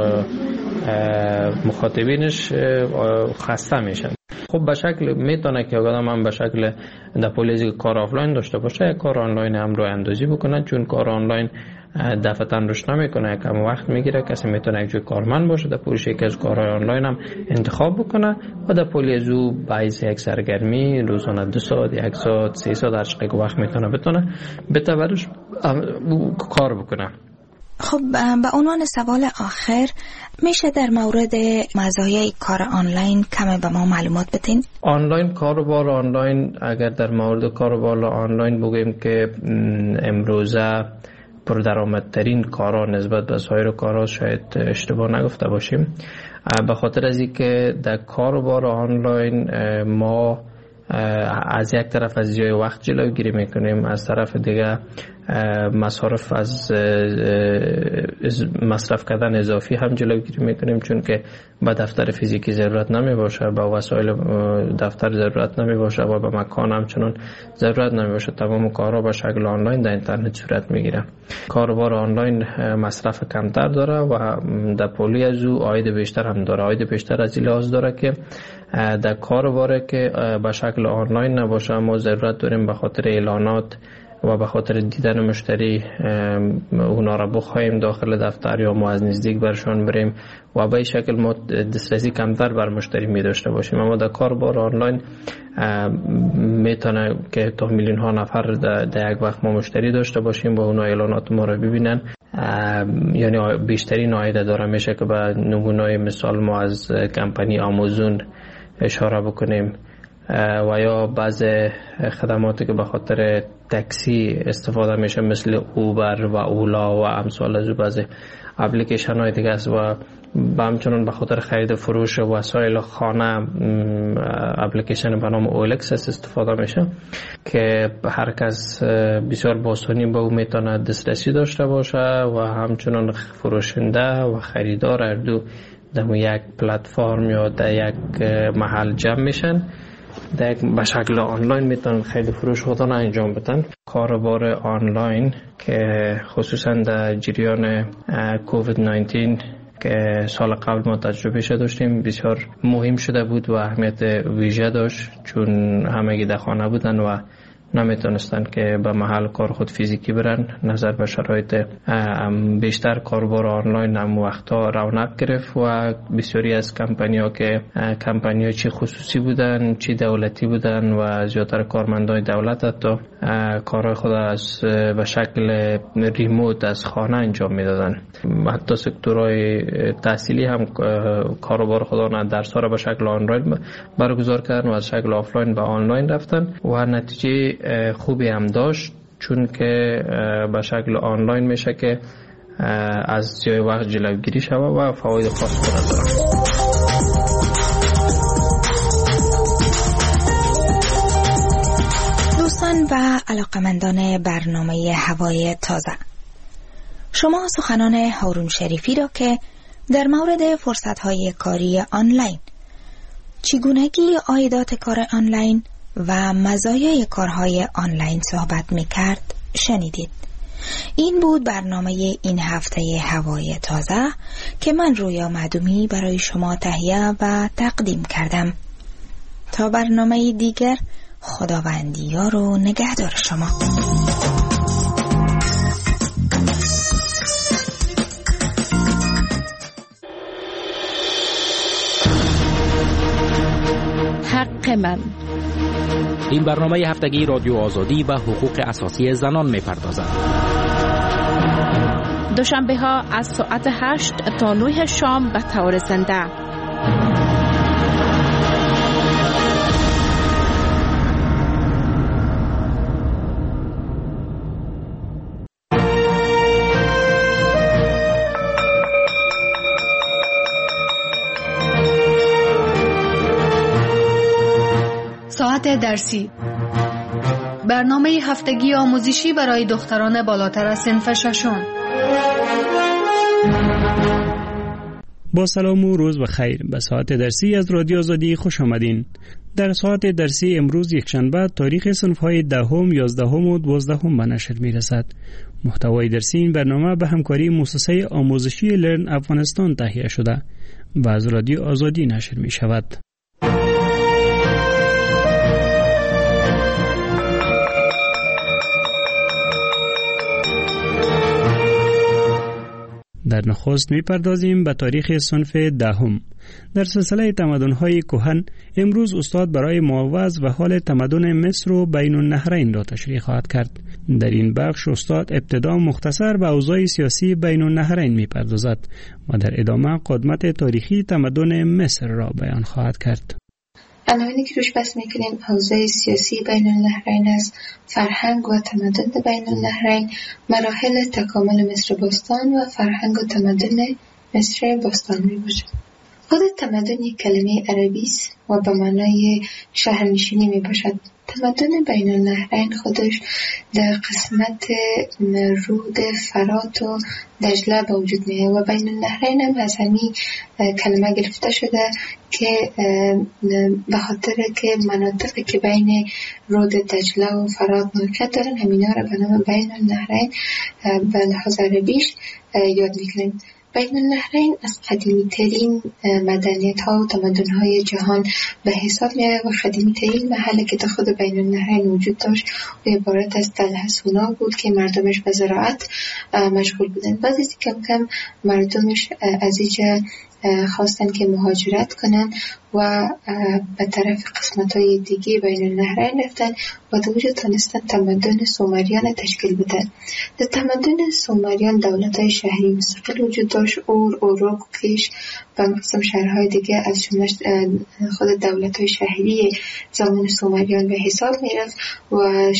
مخاطبینش خسته میشن. خب به شکل میتونه که آدم هم به شکل در پولیزی کار آفلاین داشته باشه، کار آنلاین هم رو اندازی بکنه، چون کار آنلاین دفعتا رشد نمیکنه، کم وقت میگیره. کسی میتونه یک جای کارمند باشه در پولیش یکی از کارهای آنلاین هم انتخاب بکنه و در پولیز او باعث یک سرگرمی روزانه 2 ساعت 1 ساعت 3 ساعت هر چقدر وقت میتونه بتونه کار بکنه. خب به عنوان سوال آخر میشه در مورد مزایای کار آنلاین کمی به ما معلومات بدین؟ آنلاین کاروبار آنلاین، اگر در مورد کاروبار آنلاین بگویم که امروزه پردرآمدترین کارا نسبت به سایر کارا شاید اشتباه نگفته باشیم، به خاطر از اینکه در کاروبار آنلاین ما از یک طرف از ضیاع وقت جلوگیری میکنیم، از طرف دیگه مصارف از مصرف کردن اضافی هم جلوگیری میکنیم، چون که به دفتر فیزیکی ضرورت نمی باشه، به وسایل دفتر ضرورت نمی باشه و به مکان همچنان ضرورت نمی باشه. تمام کارها به شکل آنلاین در اینترنت صورت میگیره. کاروبار آنلاین مصرف کمتر داره و در پولی از او عاید بیشتر هم داره. عاید بیشتر از این لحاظ داره که در کاروبار که به شکل آنلاین نباشه ما ضرورت داریم به خاطر اعلانات و به خاطر دیدن مشتری اونا را بخوایم داخل دفتر یا ما از نزدیک برشان بریم و به این شکل ما دسترسی کمتر بر مشتری می داشته باشیم. اما در کاربار آنلاین میتونه که تا میلیون ها نفر در یک وقت ما مشتری داشته باشیم و اونا اعلانات ما را ببینن، یعنی بیشترین عاید داره. میشه که به نمونه مثال ما از کمپانی آمازون اشاره بکنیم و یا بعض خدماتی که به خاطر تاکسی استفاده میشه مثل اوبر و اولا و امثال از بعض اپلیکیشن های دیگه است و همچنان به خاطر خرید فروش وسایل خانه اپلیکیشن به نام اولکس استفاده میشه که هر کس بسیار با آسانی به او میتونه دسترسی داشته باشه و همچنان فروشنده و خریدار هر دو در یک پلتفرم یا در یک محل جمع میشن، به شکل آنلاین میتونن خرید فروش خودشون انجام بدن. کاروبار آنلاین که خصوصا در جریان کووید 19 که سال قبل ما تجربه شده داشتیم بسیار مهم شده بود و اهمیت ویژه داشت، چون همگی در خانه بودن و نمیتونستن که به محل کار خود فیزیکی برن. نظر به شرایط بیشتر کاروبار آنلاین هم وقتا رونق گرفت و بسیاری از کمپانی‌ها که کمپانی‌ها چی خصوصی بودن چی دولتی بودن و زیادتر کارمندای دولت حتی کارهای خود از به شکل ریموت از خانه انجام میدادن. حتی سکتورهای تحصیلی هم کاروبار خودشون درس‌ها را به شکل آنلاین برگزار کردن و از شکل آفلاین به آنلاین رفتن و نتیجه خوبی هم داشت، چون که به شکل آنلاین میشه که از جای وقت جلوگیری شود و فواید خاص خود داره. دوستان و علاقمندان برنامه هوای تازه، شما سخنان هارون شریفی را که در مورد فرصت‌های کاری آنلاین، چگونگی عایدات کار آنلاین و مزایای کارهای آنلاین صحبت می‌کرد شنیدید. این بود برنامه این هفته هوای تازه که من رویا معدومی برای شما تهیه و تقدیم کردم. تا برنامه دیگر، خداوندیار و نگهدار شما. حق من. این برنامه هفتگی رادیو آزادی و حقوق اساسی زنان می‌پردازد. دوشنبه ها از ساعت 8 تا 9 شام به طور زنده. ساعت درسی، برنامه هفتگی آموزشی برای دختران بالاتر از صنف ششم. با سلام و روز بخیر. به ساعت درسی از رادیو آزادی خوش آمدین. در ساعت درسی امروز یکشنبه تاریخ صنف‌های 10، 11 و 12 به نشر می‌رسد. محتوای درسی این برنامه به همکاری مؤسسه آموزشی لرن افغانستان تهیه شده و از رادیو آزادی نشر می‌شود. در نخست می‌پردازیم به تاریخ صنف 10. در سلسله تمدن‌های کهن امروز استاد برای معوض و حال تمدن مصر و بین النهرین را تشریح خواهد کرد. در این بخش استاد ابتدا مختصر به اوضاع سیاسی بین النهرین می‌پردازد و در ادامه قدمت تاریخی تمدن مصر را بیان خواهد کرد. عناوینی که روش بحث میکنیم اوضاع سیاسی بین النهرین است، فرهنگ و تمدن بین النهرین، مراحل تکامل مصر باستان و فرهنگ و تمدن مصر باستان می باشد. خود تمدن یک کلمه عربی است و به معنای شهرنشینی می باشد. تمدن بین النهرین خودش در قسمت رود فرات و دجله به وجود میاد و بین النهرین هم از همین کلمه گرفته شده که به خاطر که مناطقی که بین رود دجله و فرات موقعیت دارن همینا را به نام بین النهرین به لحاظ عربیش یاد میکنیم. بین النهرین از قدیمی ترین مدنیت ها و تمدن های جهان به حساب می آید و قدیمی ترین محلی که در خود بین النهرین وجود داشت و عبارت از تل حصونا بود که مردمش به زراعت مشغول بودن. بعد از کم کم مردمش از اینجا خواستن که مهاجرت کنن و به طرف قسمت‌های دیگه بین النهرین رفتن و در اونجا تونستن تمدن سومریان تشکیل بدن. در تمدن سومریان دولت‌های شهری مستقل وجود داشت. اوروک، کیش و مقسم شهرهای دیگه از جمله خود دولت‌های شهری زمان سومریان به حساب می‌رفت و این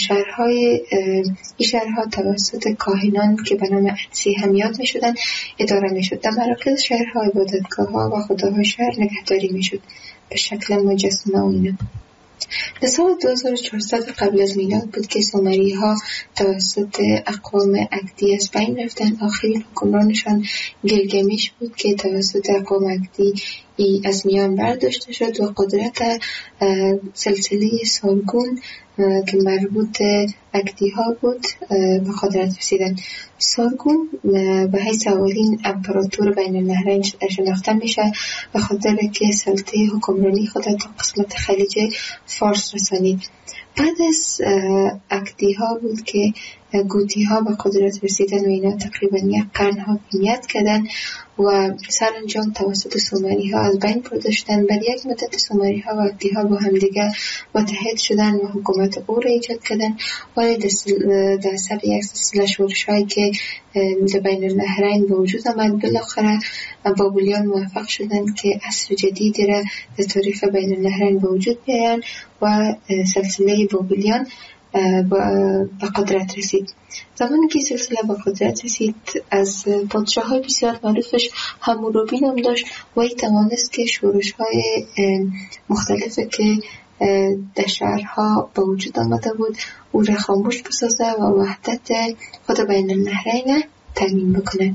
شهرها توسط کاهنان که به نام اتسی هم یاد می‌شدن اداره می‌شد. در مراکز شهرها عبادتگاه‌ها و خداهای شهر نگهداری می‌شد به شکل مجسمه و اینا. در سال 2400 قبل از میلاد بود که سومری ها توسط اقوام اکدی از بین رفتن. آخرین حکمرانشان گیلگمش بود که توسط اقوام اکدی از میان برداشته شد و قدرت سلسله سارگون که مربوط اکدی ها بود به قدرت رسیدن. سارگون به حیث اولین امپراتور بین النهرین شناخته میشه به خاطر که سلطه حکمرانی خود تا قسمت خلیج فارس رسانید. بعد از اکدی ها بود که گوتی ها به قدرت رسیدن و اینا تقریبا یک قرن حاکمیت کردن و سرانجام توسط سومری ها از بین برده شدن. بعد یک مدت سومری ها و اکدی ها با هم دیگه متحد شدن و حکومت او را ایجاد کردن. ولی در سر یک سلسله شورش هایی که در بین النهرین به وجود آمد، بالاخره بابلیان موفق شدن که عصر جدیدی را در تاریخ بین النهرین به وجود بیارن و سلسله بابلیان به قدرت رسید. زمانی که سلسله به قدرت رسید، از پادشاه‌های بسیار معروفش حمورابی نام داشت و این توانست که شورش‌های مختلفی که در شهرها به وجود آمده بود او را خاموش بسازه و وحدت خود بین النهرین تامین بکنه.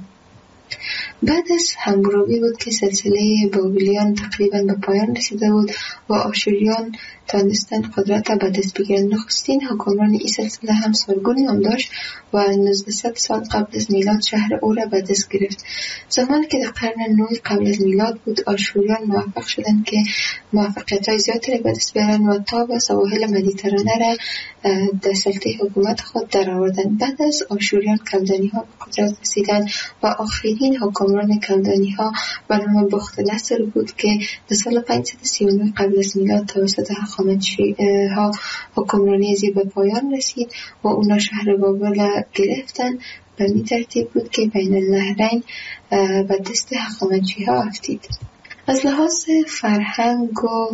بعد از حمورابی بود که سلسله بابلیان تقریبا به پایان رسیده بود و آشوریان تانستن قدرت به دست بگیرن. نخستین حکمران این سلسله هم سارگون نام داشت و 1900 سال قبل از میلاد شهر او را به دست گرفت. زمانی که در قرن 9 قبل از میلاد بود، آشوریان موفق شدند که موفقیت‌های زیادی را به دست بیارن و تا به سواحل مدیترانه را در سلطه حکومت خود درآوردند. بعد از آشوریان کلدانی‌ها به قدرت رسیدند و آخرین حکمران کلدانی‌ها به نام بخت‌نصر بود که در سال 539 قبل از میلاد توسط هخامنشی‌ها حکمرانی زیر به پایان رسید و اونا شهر بابل گرفتن. به این ترتیب بود که بین النهرین به دست هخامنشی‌ها افتید. از لحاظ فرهنگ و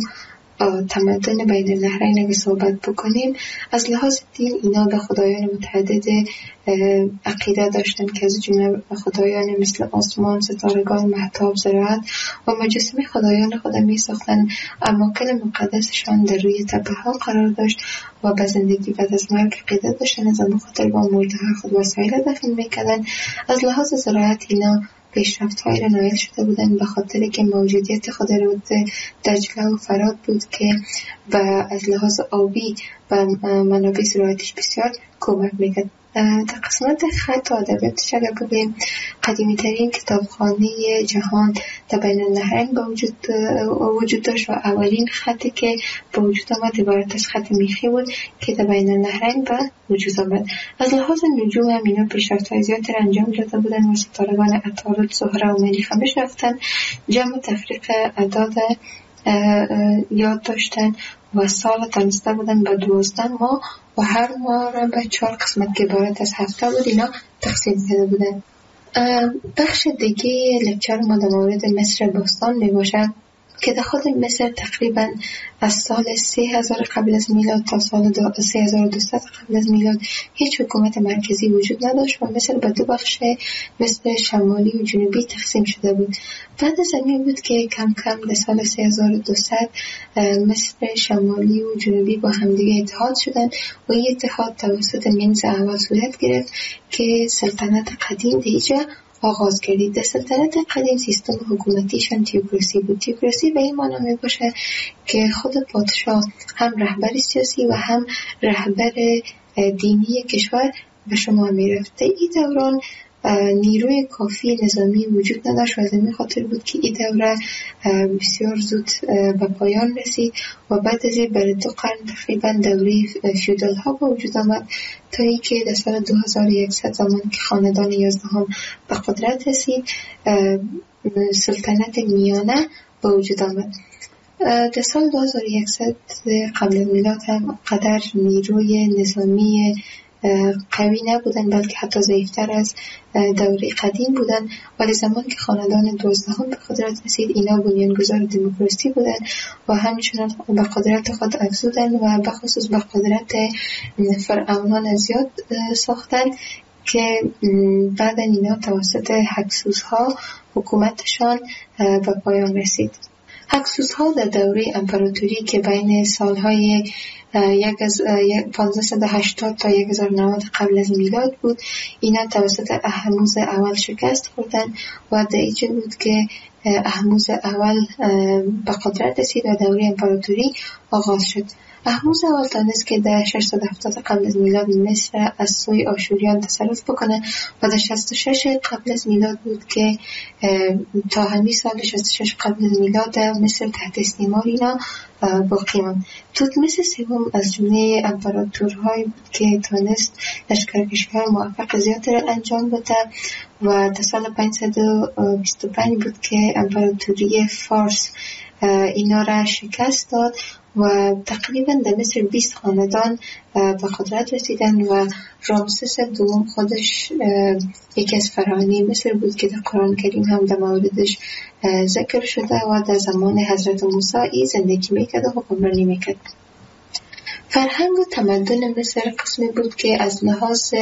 تمدن بین النهرین اگه صحبت بکنیم، از لحاظ دین اینا به خدایان متعدد عقیده داشتن که از جمله خدایان مثل آسمان، ستارگان، مهتاب، زراعت و مجسمه خدایان خود می ساختن. اماکن مقدسشان در روی تپه ها قرار داشت و به زندگی بعد از مرگ عقیده داشتن، از خاطر با مرده خود وسایل دفن میکردن. از لحاظ زراعت اینا پیشرفت‌های را نایل شده بودند به خاطر که موجودیت خود رود دجله و فرات بود که از لحاظ آبی و منابع زراعتیش بسیار کمک میکرد. در قسمت خط و ادبیاتش اگر بگوییم، قدیمی ترین کتابخانه جهان در بین النهرین به وجود داشت و اولین خطی که به وجود آمد عبارت از خط میخی بود که در بین النهرین به وجود آمد. از لحاظ نجوم هم اینا پیشرفت‌های زیادی را انجام داده بودند و ستارگان عطارد، زهره و مریخ هم رفتن. جمع تفریق اعداد یاد داشتن و سال تنسته بودن به 12 ماه و هر ماه را به 4 قسمت که عبارت از هفته بود اینا تقسیم کرده بودن. بخش دیگه لکچر ما در مورد مصر باستان می باشه که در خود مصر تقریبا از سال 3000 قبل از میلاد تا سال 3200 قبل از میلاد هیچ حکومت مرکزی وجود نداشت و مصر به 2 بخش مصر شمالی و جنوبی تقسیم شده بود. بعد از این بود که کم کم در سال 3200 مصر شمالی و جنوبی با همدیگه اتحاد شدن و این اتحاد توسط منز اول صورت گرفت که سلطنت قدیم دیجا آغاز کردید. در سلطنت قدیم سیستم حکومتیشان تیوکراسی بود. تیوکراسی به این معنی می باشه که خود پادشاه هم رهبر سیاسی و هم رهبر دینی کشور به شما می رفته. این دوران نیروی کافی نظامی وجود نداشت و از این خاطر بود که این دوره بسیار زود به پایان رسید و بعد از این برای 2 قرن تقریبا دوره فیودال ها به وجود آمد تا ای که در سال 2100 زمان که خاندان 11 به قدرت رسید سلطنت میانه به وجود آمد. در سال 2100 قبل از میلاد هم قدر نیروی نظامی قوی نبودن، بلکه حتی ضعیفتر از دوره قدیم بودن. ولی زمان که خاندان 12 به قدرت رسید، اینا بنیانگذار دموکراسی بودن و همچنان به قدرت خود افزودن و به خصوص به قدرت فرعونان زیاد ساختن که بعد اینا توسط هکسوس‌ها حکومتشان به پایان رسید. هکسوس‌ها در دوره امپراتوری که بین سالهای 1580 تا 1090 قبل از میلاد بود، اینا توسط اهموز اول شکست خوردن و در اینجا بود که اهموز اول به قدرت رسید و دوره امپراتوری آغاز شد. اهموز اول تانست که در 670 قبل از میلاد مصر از سوی آشوریان تصرف بکنه و در 66 قبل از میلاد بود که تا همین سال 66 قبل از میلاد مصر تحت استعمار اینا باقی ماند. توتمس سوم از جمله امپراتورهایی بود که تانست لشکرکشی‌های موفق زیادی را انجام بده و در سال 525 بود که امپراتوری فارس اینا را شکست داد و تقریبا در مصر 20 خاندان به قدرت رسیدن و رامسس دوم خودش یکی از فراعنه مصر بود که در قرآن کریم هم در موردش ذکر شده و در زمان حضرت موسی زندگی میکرد و حکمرانی میکرد. فرهنگ و تمدن مصر قسمی بود که از لحاظ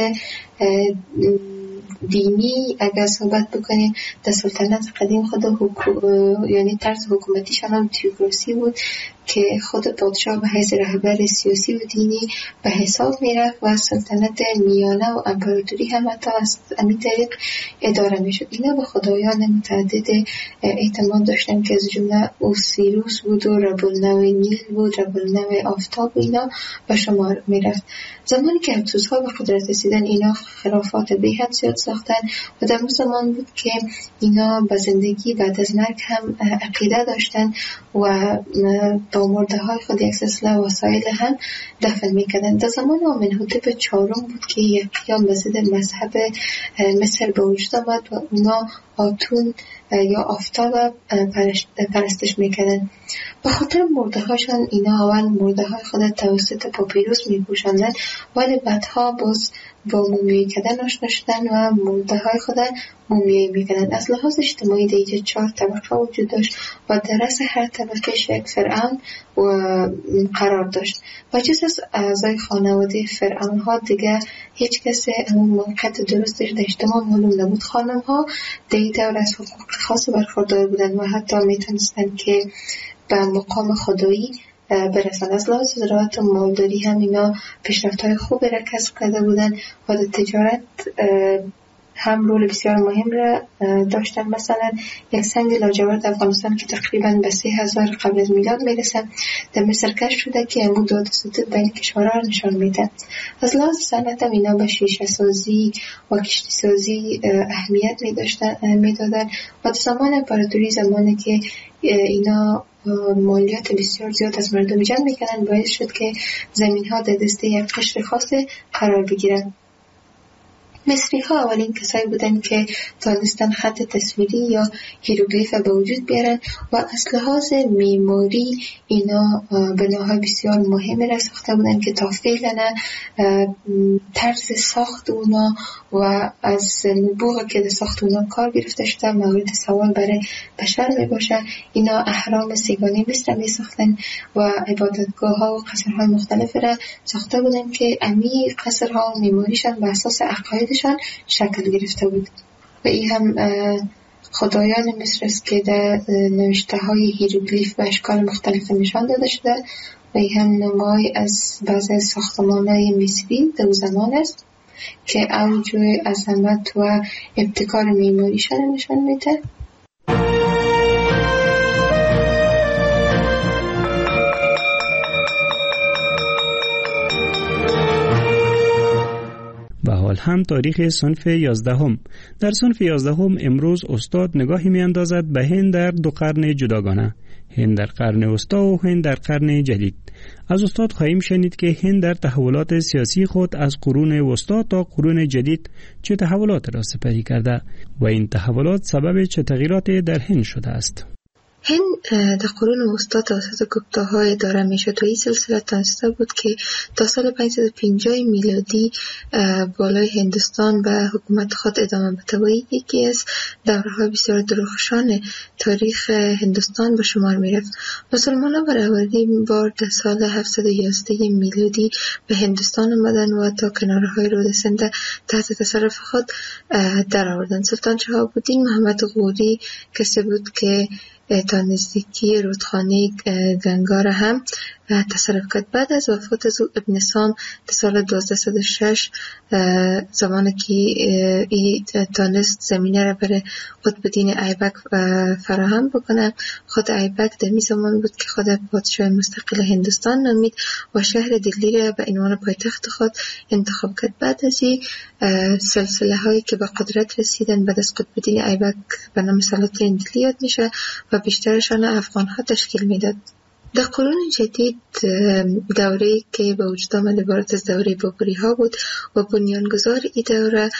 دینی اگر صحبت بکنیم در سلطنت قدیم خود یعنی طرز حکومتیشان هم تیوکراسی بود که خود پادشاه به حیث رهبر سیاسی و دینی به حساب میرفت و سلطنت میانه و امپراتوری هم حتی از همین طریق اداره میشد. اینا به خدایان متعدد اعتماد داشتن که از جمله اوسیروس بود و رب النوع نیل بود، رب النوع آفتاب و اینا به شمار میرفت. زمانی که هکسوس‌ها به قدرت رسیدن اینا خرافات بی‌حد زیاد ساختن و در اون زمان بود که اینا به زندگی بعد از مرگ هم عقیده داشتن و با مرده های خود یک سلسله وسایل هم دفن میکردن. در زمان آمنحتب چهارم بود که یک قیام به ضد مذهب مصر به وجود آمد و اونا آتون یا آفتاب پرستش میکردن. به خاطر مرده هاشان اینا اول مرده های خود توسط پاپیروس میپوشاندن ولی بعدها باز با مومیایی کردن آشنا شدن و مرده های خود مومیایی میکردن. از لحاظ اجتماعی دیگه 4 طبقه وجود داشت و در رأس هر طبقه یک فرعون قرار داشت و جز از اعضای خانواده فرعون ها دیگه هیچ کسی همون موقعیت درستش در اجتماع معلوم نبود. خانم ها دیگه دور از حقوق خاص برخوردار بودن و حتی میتونستن که به مقام خدایی برسن. از لحاظ زراعت و مالداری هم اینا پیشرفت‌های خوبی را کسب کرده بودن و در تجارت هم رول بسیار مهم را داشتن. مثلا یک سنگ لاجورد افغانستان که تقریبا به 3000 قبل از میلاد میرسه در مصر کشف شده که امو داد ستود بین کشورها را نشان میده. از لحاظ صنعت هم اینا به شیشه سازی و کشتی سازی اهمیت میدادن و در زمان امپراتوری زمانی که اینا مالیات بسیار زیاد از مردم جمع میکنن باعث شد که زمین ها در دسته یک قشر خاص قرار بگیرن. مصری ها اولین کسایی بودن که تانستن خط تصویری یا هیروگلیف به وجود بیارن و از لحاظ معماری اینا بناهای بسیار مهمی را ساخته بودن که تا فعلا طرز ساخت اونا و از نبوغ که در ساخت اونا کار گرفته شده مورد سوال برای بشر می باشه. اینا اهرام سیگانی مصر می ساختن و عبادتگاه ها و قصرهای مختلف را ساخته بودن که امی قصرها و معماریشان بر اساس عقایدشان شکل گرفته بود و این هم خدایان مصر است که در نوشته های هیروگلیف و اشکال مختلف نشان داده شده و این هم نمای از بعضی ساختمان های مصری در زمان است که اوج عظمت و ابتکار معماریشان نشان میده. و حال هم تاریخ صنف 11. در صنف 11 امروز استاد نگاهی می اندازد به هند در 2 قرن جداگانه، هند در قرن وسطا و هند در قرن جدید. از استاد خواهیم شنید که هند در تحولات سیاسی خود از قرون وسطا تا قرون جدید چه تحولات را سپری کرده و این تحولات سبب چه تغییراتی در هند شده است. هند در قرون وسطا توسط گپتاها اداره میشد و این سلسله تانسته بود که تا سال 550 میلادی بالای هندوستان به حکومت خود ادامه بده و یکی از دوره‌های بسیار درخشان تاریخ هندوستان به شمار میرفت. مسلمانان برای اولین بار در سال 711 میلادی به هندوستان آمدند و تا کنارهای رود سند تحت تصرف خود درآوردند. سلطان شهاب‌الدین محمد غوری کسی بود که تا نزدیکی رودخانه گنگا را هم تصرف کرد. بعد از وفات از ابن سام در سال 1206 زمانی که ای تانست زمینه را برای قطب‌الدین ایبک فراهم بکنه، خود ایبک در می زمان بود که خود پادشاه مستقل هندوستان نامید و شهر دلی را به عنوان پایتخت خود انتخاب کرد. بعد از این سلسله هایی که به قدرت رسیدن بعد از قطب‌الدین ایبک به نام سلاطین دلی یاد میشه و بیشترشان افغان ها تشکیل میداد. در قرون جدید دوره‌ای که به وجود آمد عبارت از دوره بابری ها بود و بنیانگذار این دوره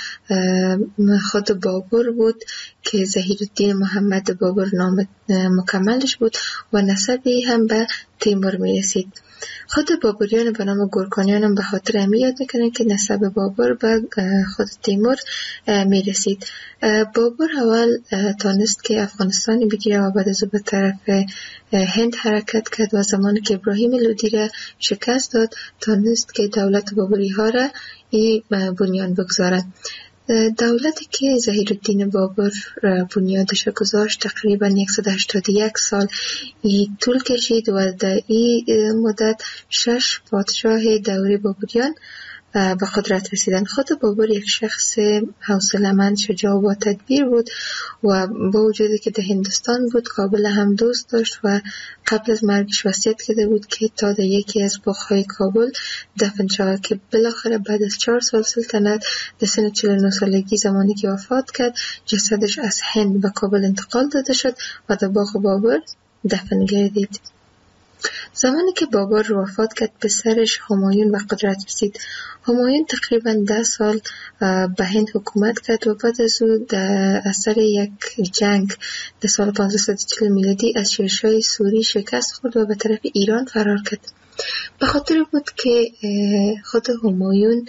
خود بابر بود که ظهیرالدین محمد بابر نام مکملش بود و نسبی هم به تیمور می رسید. خود بابریان به نام گورکانیان هم به خاطر همی یاد میکنن که نسب بابر به خود تیمور می رسید. بابر اول تانست که افغانستانی بگیره و بعد از به طرف هند حرکت کرد و زمانی که ابراهیم لودی را شکست داد تانست که دولت بابری ها را بنیان بگذارد. دولتی که ظهیرالدین بابر بنیادش گذاشت تقریبا 181 سال طول کشید و در این مدت 6 پادشاه دوره بابریان به قدرت رسیدن. خود بابر یک شخص حوصله‌مند، شجاع و با تدبیر بود و با وجودی که در هندوستان بود کابل هم دوست داشت و قبل از مرگش وصیت کرده بود که تا در یکی از باغ‌های کابل دفن شود که بالاخره بعد از 4 سال سلطنت در سن 49 سالگی زمانی که وفات کرد جسدش از هند به کابل انتقال داده شد و در باغ بابر دفن گردید. زمانی که بابر وفات کرد پسرش همایون به قدرت رسید. همایون تقریبا 10 سال به هند حکومت کرد و بعد از او در اثر یک جنگ در سال 1540 میلادی از شیرشاه سوری شکست خورد و به طرف ایران فرار کرد. به خاطر بود که خود همایون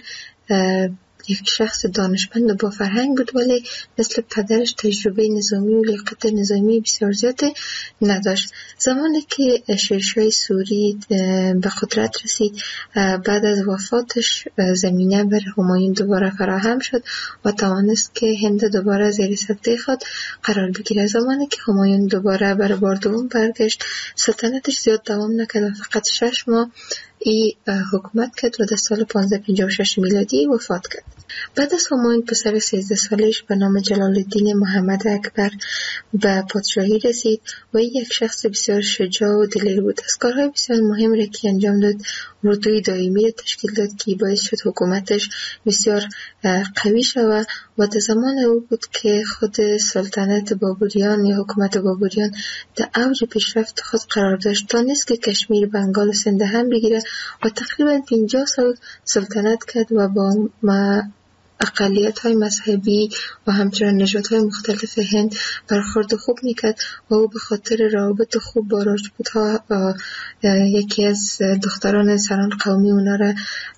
یک شخص دانشمند و با فرهنگ بود ولی مثل پدرش تجربه نظامی و لیاقت نظامی بسیار زیاد نداشت. زمانی که شیرشاه سوری به قدرت رسید بعد از وفاتش زمینه بر همایون دوباره فراهم شد و توانست که هند دوباره زیر سلطه خود قرار بگیره. زمانی که همایون دوباره برای بار دوم برگشت سلطنتش زیاد دوام نکرد و فقط 6 ماه حکومت کرد و در سال 1556 میلادی وفات کرد. بعد از همایون پسر 13 سالش به نام جلال الدین محمد اکبر به پادشاهی رسید و یک شخص بسیار شجاع و دلیر بود. از کارهای بسیار مهم را که انجام داد اردوی دائمی را تشکیل داد که باعث شد حکومتش بسیار قوی شود و در زمان او بود که خود سلطنت بابریان یا حکومت بابریان در اوج پیشرفت خود قرار داشت تا نیست که کشمیر، بنگال و سند هم بگیره و تقریبا 50 سال سلطنت کرد و با اقلیت‌های مذهبی و همچنین نژادهای مختلف هند برخورد خوب میکرد و او به خاطر روابط خوب با راجپوت‌ها یکی از دختران سران قومی اونا را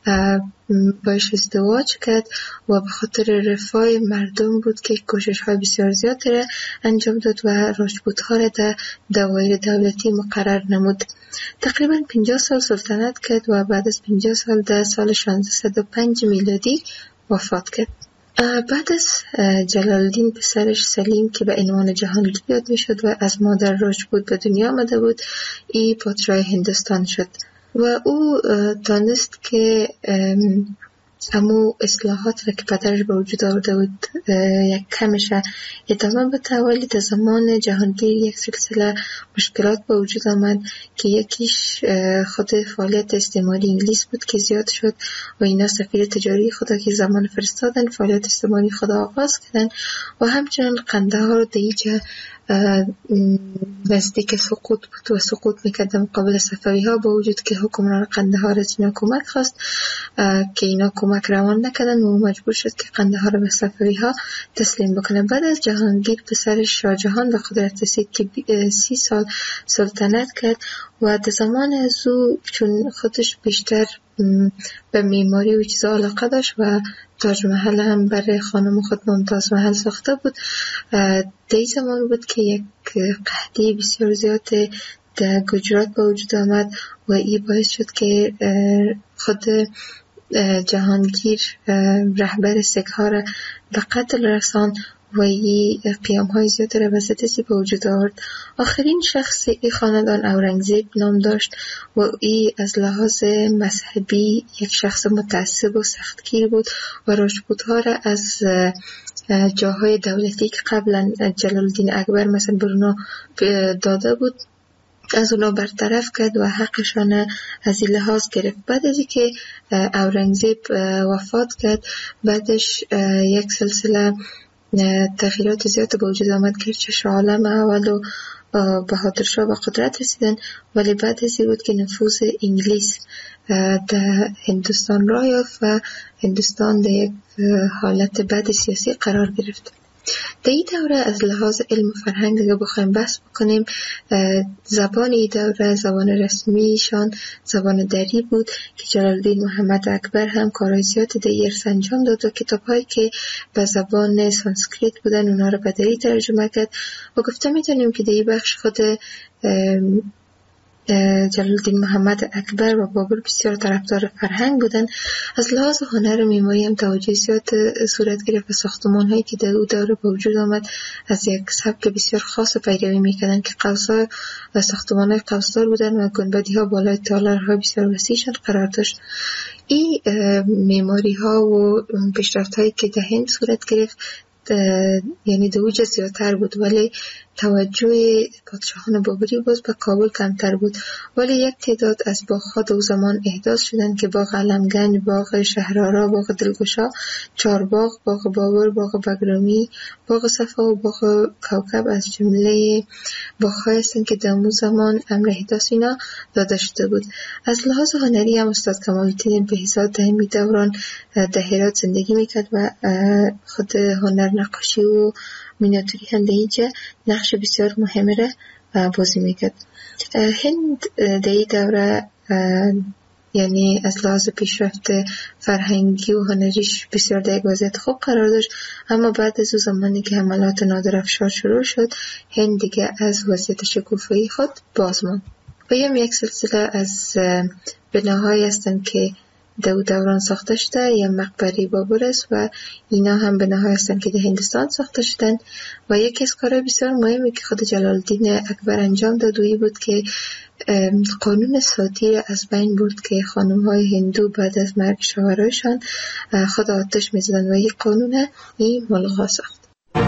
باش ازدواج کرد و به خاطر رفاه مردم بود که کوشش‌های بسیار زیادی را انجام داد و راجپوت‌ها را در دوایر دولتی مقرر نمود. تقریبا 50 سال سلطنت کرد و بعد از 50 سال در سال 1605 میلادی وفات کرد. بعد از جلال الدین پسرش سلیم که به عنوان جهانگیر یاد می شد و از مادر راجپوت به دنیا آمده بود ای پادشاه هندوستان شد و او دانست که امو اصلاحات را که پدرش به وجود آورده بود یک کمش ادامه بده ولی در زمان جهانگیر یک سلسله مشکلات به وجود آمد که یکیش خود فعالیت استعماری انگلیس بود که زیاد شد و اینا سفیر تجاری خدا که زمان فرستادن فعالیت استعماری خدا آغاز کردن و همچنان قندهار رو دیجا نزدیک سقوط بود و سقوط میکرد مقابل صفوی ها با وجود که حکمران قندهار از اینا کمک خواست که اینا کمک کمک روان نکردن و مجبور شد که قندهار را به صفوی ها تسلیم بکنه. بعد از جهانگیر پسر شاه جهان به قدرت رسید که 30 سال سلطنت کرد و در زمان از او چون خودش بیشتر به معماری و چیزا علاقه داشت و تاج محل هم برای خانم خود ممتاز محل ساخته بود، در این زمان بود که یک قحطی بسیار زیاد در گجرات به وجود آمد و این باعث شد که خود جهانگیر رهبر سیک ها را به قتل رساند و این قیام های زیاد را به ضد به وجود آورد. آخرین شخص این خاندان اورنگزیب نام داشت و این از لحاظ مذهبی یک شخص متعصب و سختگیر بود و راجپوت ها را از جاهای دولتی که قبلا جلال الدین اکبر مثلا برنا داده بود از اونا برطرف کرد و حقشان از این لحاظ گرفت. بعد از اینکه اورنگزیب وفات کرد، بعدش یک سلسله تغییرات زیاد به وجود آمد که شاه عالم اول و بهادر شاه به قدرت رسیدن، ولی بعد از این بود که نفوذ انگلیس در هندوستان را یافت و هندوستان در یک حالت بد سیاسی قرار گرفت. در این دوره از لحاظ علم و فرهنگ اگه بخوایم بحث بکنیم، زبان این دوره زبان رسمیشان زبان دری بود که جلال الدین محمد اکبر هم کارهای زیادی در ارث انجام داد و کتاب‌هایی که به زبان سانسکریت بودن اونا رو به دری ترجمه کرد و گفته می‌تونیم که در این بخش خود جلال الدین محمد اکبر و بابر بسیار طرفدار فرهنگ بودن. از لحاظ هنر و معماری هم توجه زیاد صورت گرفت و ساختمان هایی که در او دوره به وجود آمد از یک سبک بسیار خاص پیروی میکردن که قوس‌ها و ساختمان های قوسدار بودن و گنبدی ها بالای تالارهای بسیار وسیعشان قرار داشت. این معماری ها و پیشرفت هایی که در هند صورت گرفت یعنی در اوج زیادتر بود، ولی توجه پادشاهان بابری باز به کابل کمتر بود. ولی یک تعداد از باغ‌ها در زمان احداث شدند که باغ علمگنج، باغ شهرآرا، باغ دلگشا، چارباغ، باغ بابر، باغ بگرامی، باغ صفا و باغ کوکب از جمله باغ‌هایی هستند که در اون زمان امر احداث اینا داده شده بود. از لحاظ هنری هم استاد کمال‌الدین بهزاد در این دوران در هرات زندگی میکرد و خود هنر نقاشی و مینیاتوری هم در اینجا نقش بسیار مهمه را بازی میکرد. هند در این دوره یعنی از لحاظ پیشرفت فرهنگی و هنریش بسیار در یک وضعیت خوب قرار داشت، اما بعد از اون زمانی که حملات نادرافشار شروع شد، هند دیگه از وضعیت شکوفایی خود باز ماند. و یک سلسله از بناهایی هستند که در دوران ساخته شده، یا مقبره بابر است و اینا هم بناهایی هستند که در هندوستان ساخته شدند. و یکی از کارهای بسیار مهمی که خود جلال الدین اکبر انجام داد و بود که قانون ساتی از بین برد که خانم‌های هندو بعد از مرگ شوهرایشان خود آتش می‌زدند و این قانون این ملغا ساخت.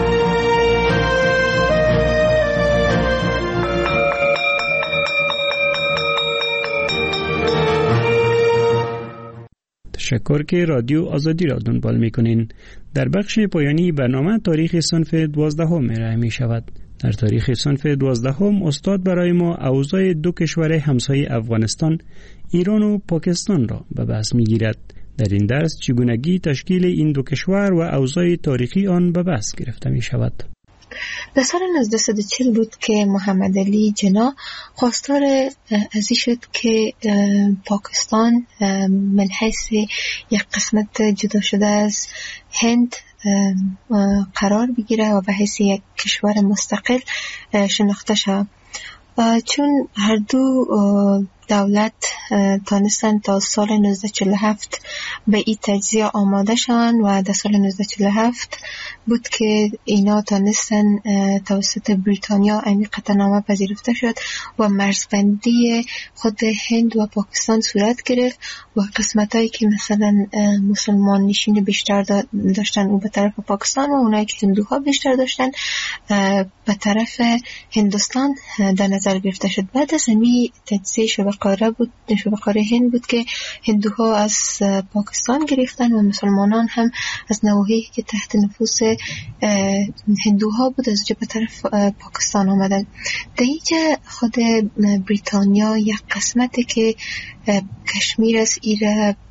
تشکر که رادیو آزادی را دنبال می‌کنین. در بخش پایانی برنامه تاریخ صنف 12 ارائه می شود. در تاریخ صنف 12 استاد برای ما اوضاع دو کشور همسایه افغانستان، ایران و پاکستان را به بحث می‌گیرد. در این درس چگونگی تشکیل این دو کشور و اوضاع تاریخی آن به بحث گرفته می شود. در سال 1940 بود که محمد علی جنا خواستار از این شد که پاکستان من حیث یک قسمت جدا شده از هند قرار بگیره و به حیث یک کشور مستقل شناخته شود. چون هر دو دولت تانستن تا سال 1947 به این تجزیه آماده شدن و در سال 1947 بود که اینا تانستن توسط بریتانیا این قطعنامه پذیرفته شد و مرزبندی خود هند و پاکستان صورت گرفت و قسمتایی که مثلا مسلمان نشین بیشتر داشتن و به طرف پاکستان و اونایی که هندوها بیشتر داشتن به طرف هندوستان در نظر گرفته شد. بعد از همین تجزیه شبه‌قاره هند بود که هندوها از پاکستان گرفتن و مسلمانان هم از نواحی که تحت نفوذ هندوها بود از به طرف پاکستان آمدن. در اینجا خود بریتانیا یک قسمتی که کشمیر است ایره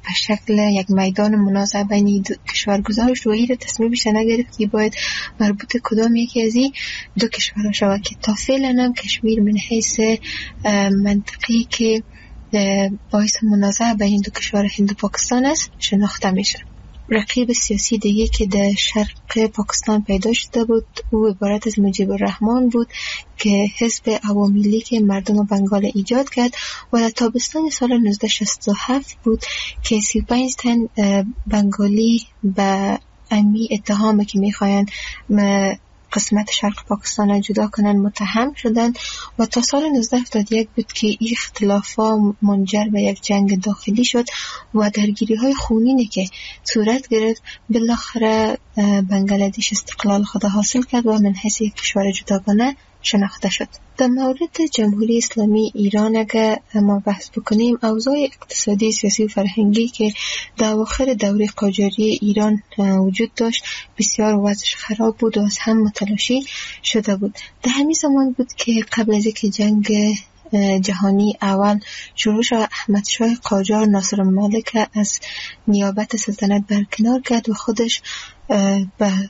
به شکل یک میدان منازعه بین دو کشور گذاشت و این تصمیم بیشتر نگرفت که باید مربوط کدام یکی از این دو کشورها شود که تا فعلا هم کشمیر من حیث منطقی که باعث منازعه بین دو کشور هند و پاکستان است شناخته میشه. رقیب سیاسی دیگه که در شرق پاکستان پیدا شده بود او عبارت از مجیب الرحمان بود که حزب عوامی لیگ مردم بنگال ایجاد کرد و در تابستان سال 1967 بود که 35 تن بنگالی به امی اتهام که میخواین قسمت شرق پاکستان را جدا کنن متهم شدند و تا سال 1971 بود که این اختلافات منجر به یک جنگ داخلی شد و درگیری های خونینی که صورت گرفت بالاخره بنگلادش استقلال خود حاصل کرد و من حیث یک کشور جداگانه شناخته شد. در مورد جمهوری اسلامی ایران اگر ما بحث بکنیم اوضاع اقتصادی، سیاسی و فرهنگی که در اواخر دوره قاجاری ایران وجود داشت بسیار وضعش خراب بود و از هم متلاشی شده بود. در همین زمان بود که قبل از اینکه جنگ جهانی اول شروع شد احمد شاه قاجار ناصر الملک از نیابت سلطنت برکنار کرد و خودش به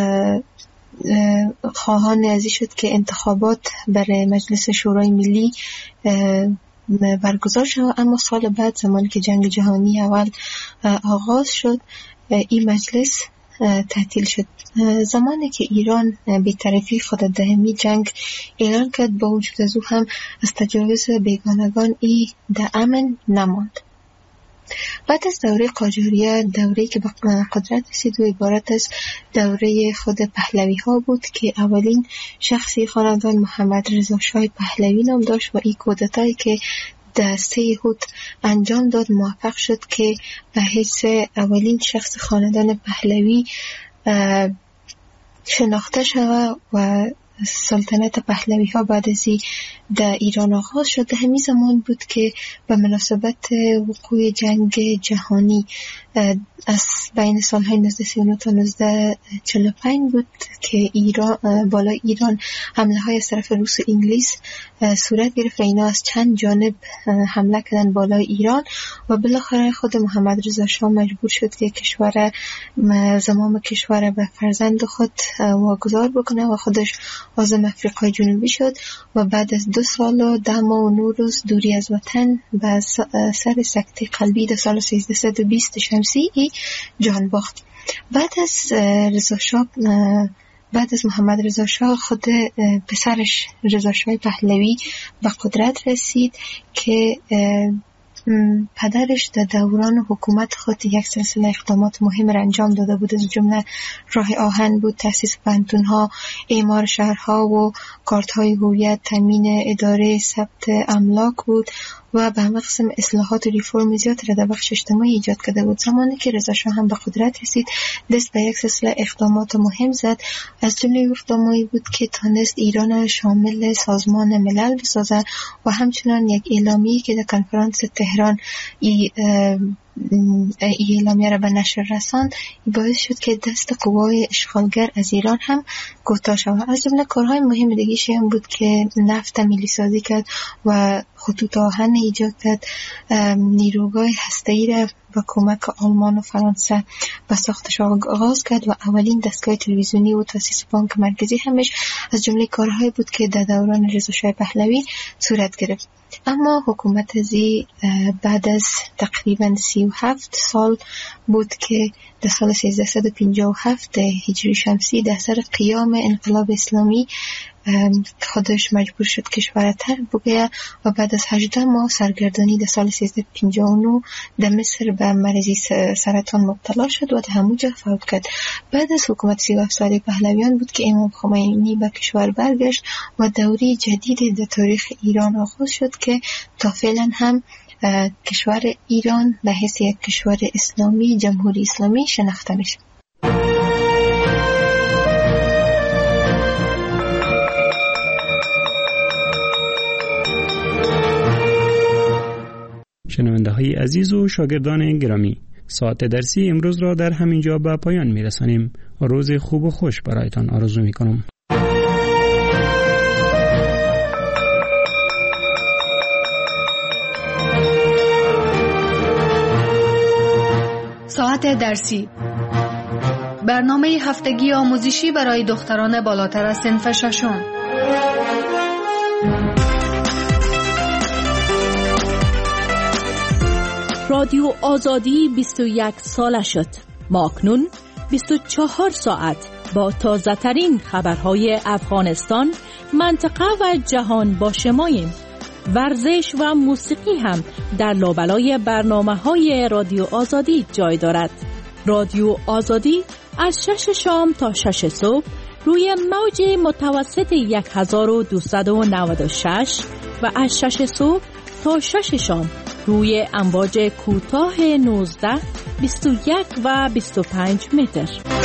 خواهان ازی شد که انتخابات برای مجلس شورای ملی برگزار شد. اما سال بعد زمانی که جنگ جهانی اول آغاز شد این مجلس تعطیل شد. زمانی که ایران بی‌طرفی خود در همین جنگ اعلان کرد با وجود از او هم از تجاوز بیگانگان ای در امن نماند. بعد از دوره قاجاریه دوره‌ای که به قدرت رسید و عبارت از دوره خود پهلوی ها بود که اولین شخصی خاندان محمد رضا شاه پهلوی نام داشت و این کودتایی که در 3 یهود انجام داد موفق شد که به حیث اولین شخص خاندان پهلوی شناخته شود و سلطنت پهلوی ها بعد از در ایران آغاز شد. در همین زمان بود که به مناسبت وقوع جنگ جهانی از بین سالهای 1939 تا 1945 بود که ایران بالای ایران حمله های از طرف روس و انگلیس صورت گرفت و اینا از چند جانب حمله کردن بالای ایران و بالاخره خود محمد رضا شاه مجبور شد که زمام کشور به فرزند خود واگذار بکنه و خودش عازم افریقای جنوبی شد و بعد از 2 سال و 10 ماه و 9 روز دوری از وطن به سر سکته قلبی در سال 1320 شمسی جان باخت. بعد از محمد رضا شاه خود پسرش رضا شاه پهلوی به قدرت رسید که پدرش در دوران حکومت خود یک سلسله اقدامات مهم را انجام داده بود. از جمله راه آهن بود، تأسیس پانتون‌ها، اعمار شهرها و کارت‌های هویت، تامین اداره ثبت املاک بود و به همه قسم اصلاحات و ریفرم زیاد را در بخش اجتماعی ایجاد کرده بود. زمانی که رضا شاه هم به قدرت رسید دست به یک سلسله اقدامات مهم زد. از جمله اقداماتی بود که تانست ایران شامل سازمان ملل بسازد و همچنان یک اعلامیه که در کنفرانس تهران اعلامیه را به نشر رساند باعث شد که دست قوای اشغالگر از ایران هم کوتاه شود. از جمله کارهای مهم دیگه‌ش هم بود که نفت ملی سازی کرد و خطوط آهن ایجاد کرد، نیروگاه هسته‌ای را با کمک آلمان و فرانسه به ساختش آغاز کرد و اولین دستگاه تلویزیونی و تأسیس بانک مرکزی همش از جمله کارهای بود که در دوران رضا شاه پهلوی صورت گرفت. اما حکومت ازی بعد از تقریبا 37 سال بود که در سال 1357 هجری شمسی در سر قیام انقلاب اسلامی خودش مجبور شد کشور ترک بگیرد و بعد از 18 ماه سرگردانی در سال 1359 در مصر به مرضی سرطان مبتلا شد و در همونجا فوت کرد. بعد از حکومت 37 ساله پهلویان بود که امام خمینی به کشور برگشت و دوره جدید در تاریخ ایران آغاز شد که تا فعلا هم کشور ایران به حیث یک کشور اسلامی، جمهوری اسلامی شناخته میشه. شنونده های عزیز و شاگردان گرامی، ساعت درسی امروز را در همین جا به پایان میرسانیم. روز خوب و خوش برایتان آرزو میکنم. درسی، برنامه هفتگی آموزشی برای دختران بالاتر از صنف ششم. رادیو آزادی 21 ساله شد. ما اکنون 24 ساعت با تازه ترین خبرهای افغانستان، منطقه و جهان با شماییم. ورزش و موسیقی هم در لابلای برنامه‌های رادیو آزادی جای دارد. رادیو آزادی از 6 شام تا 6 صبح روی موج متوسط 1296 و از 6 صبح تا 6 شام روی امواج کوتاه 19، 21 و 25 متر.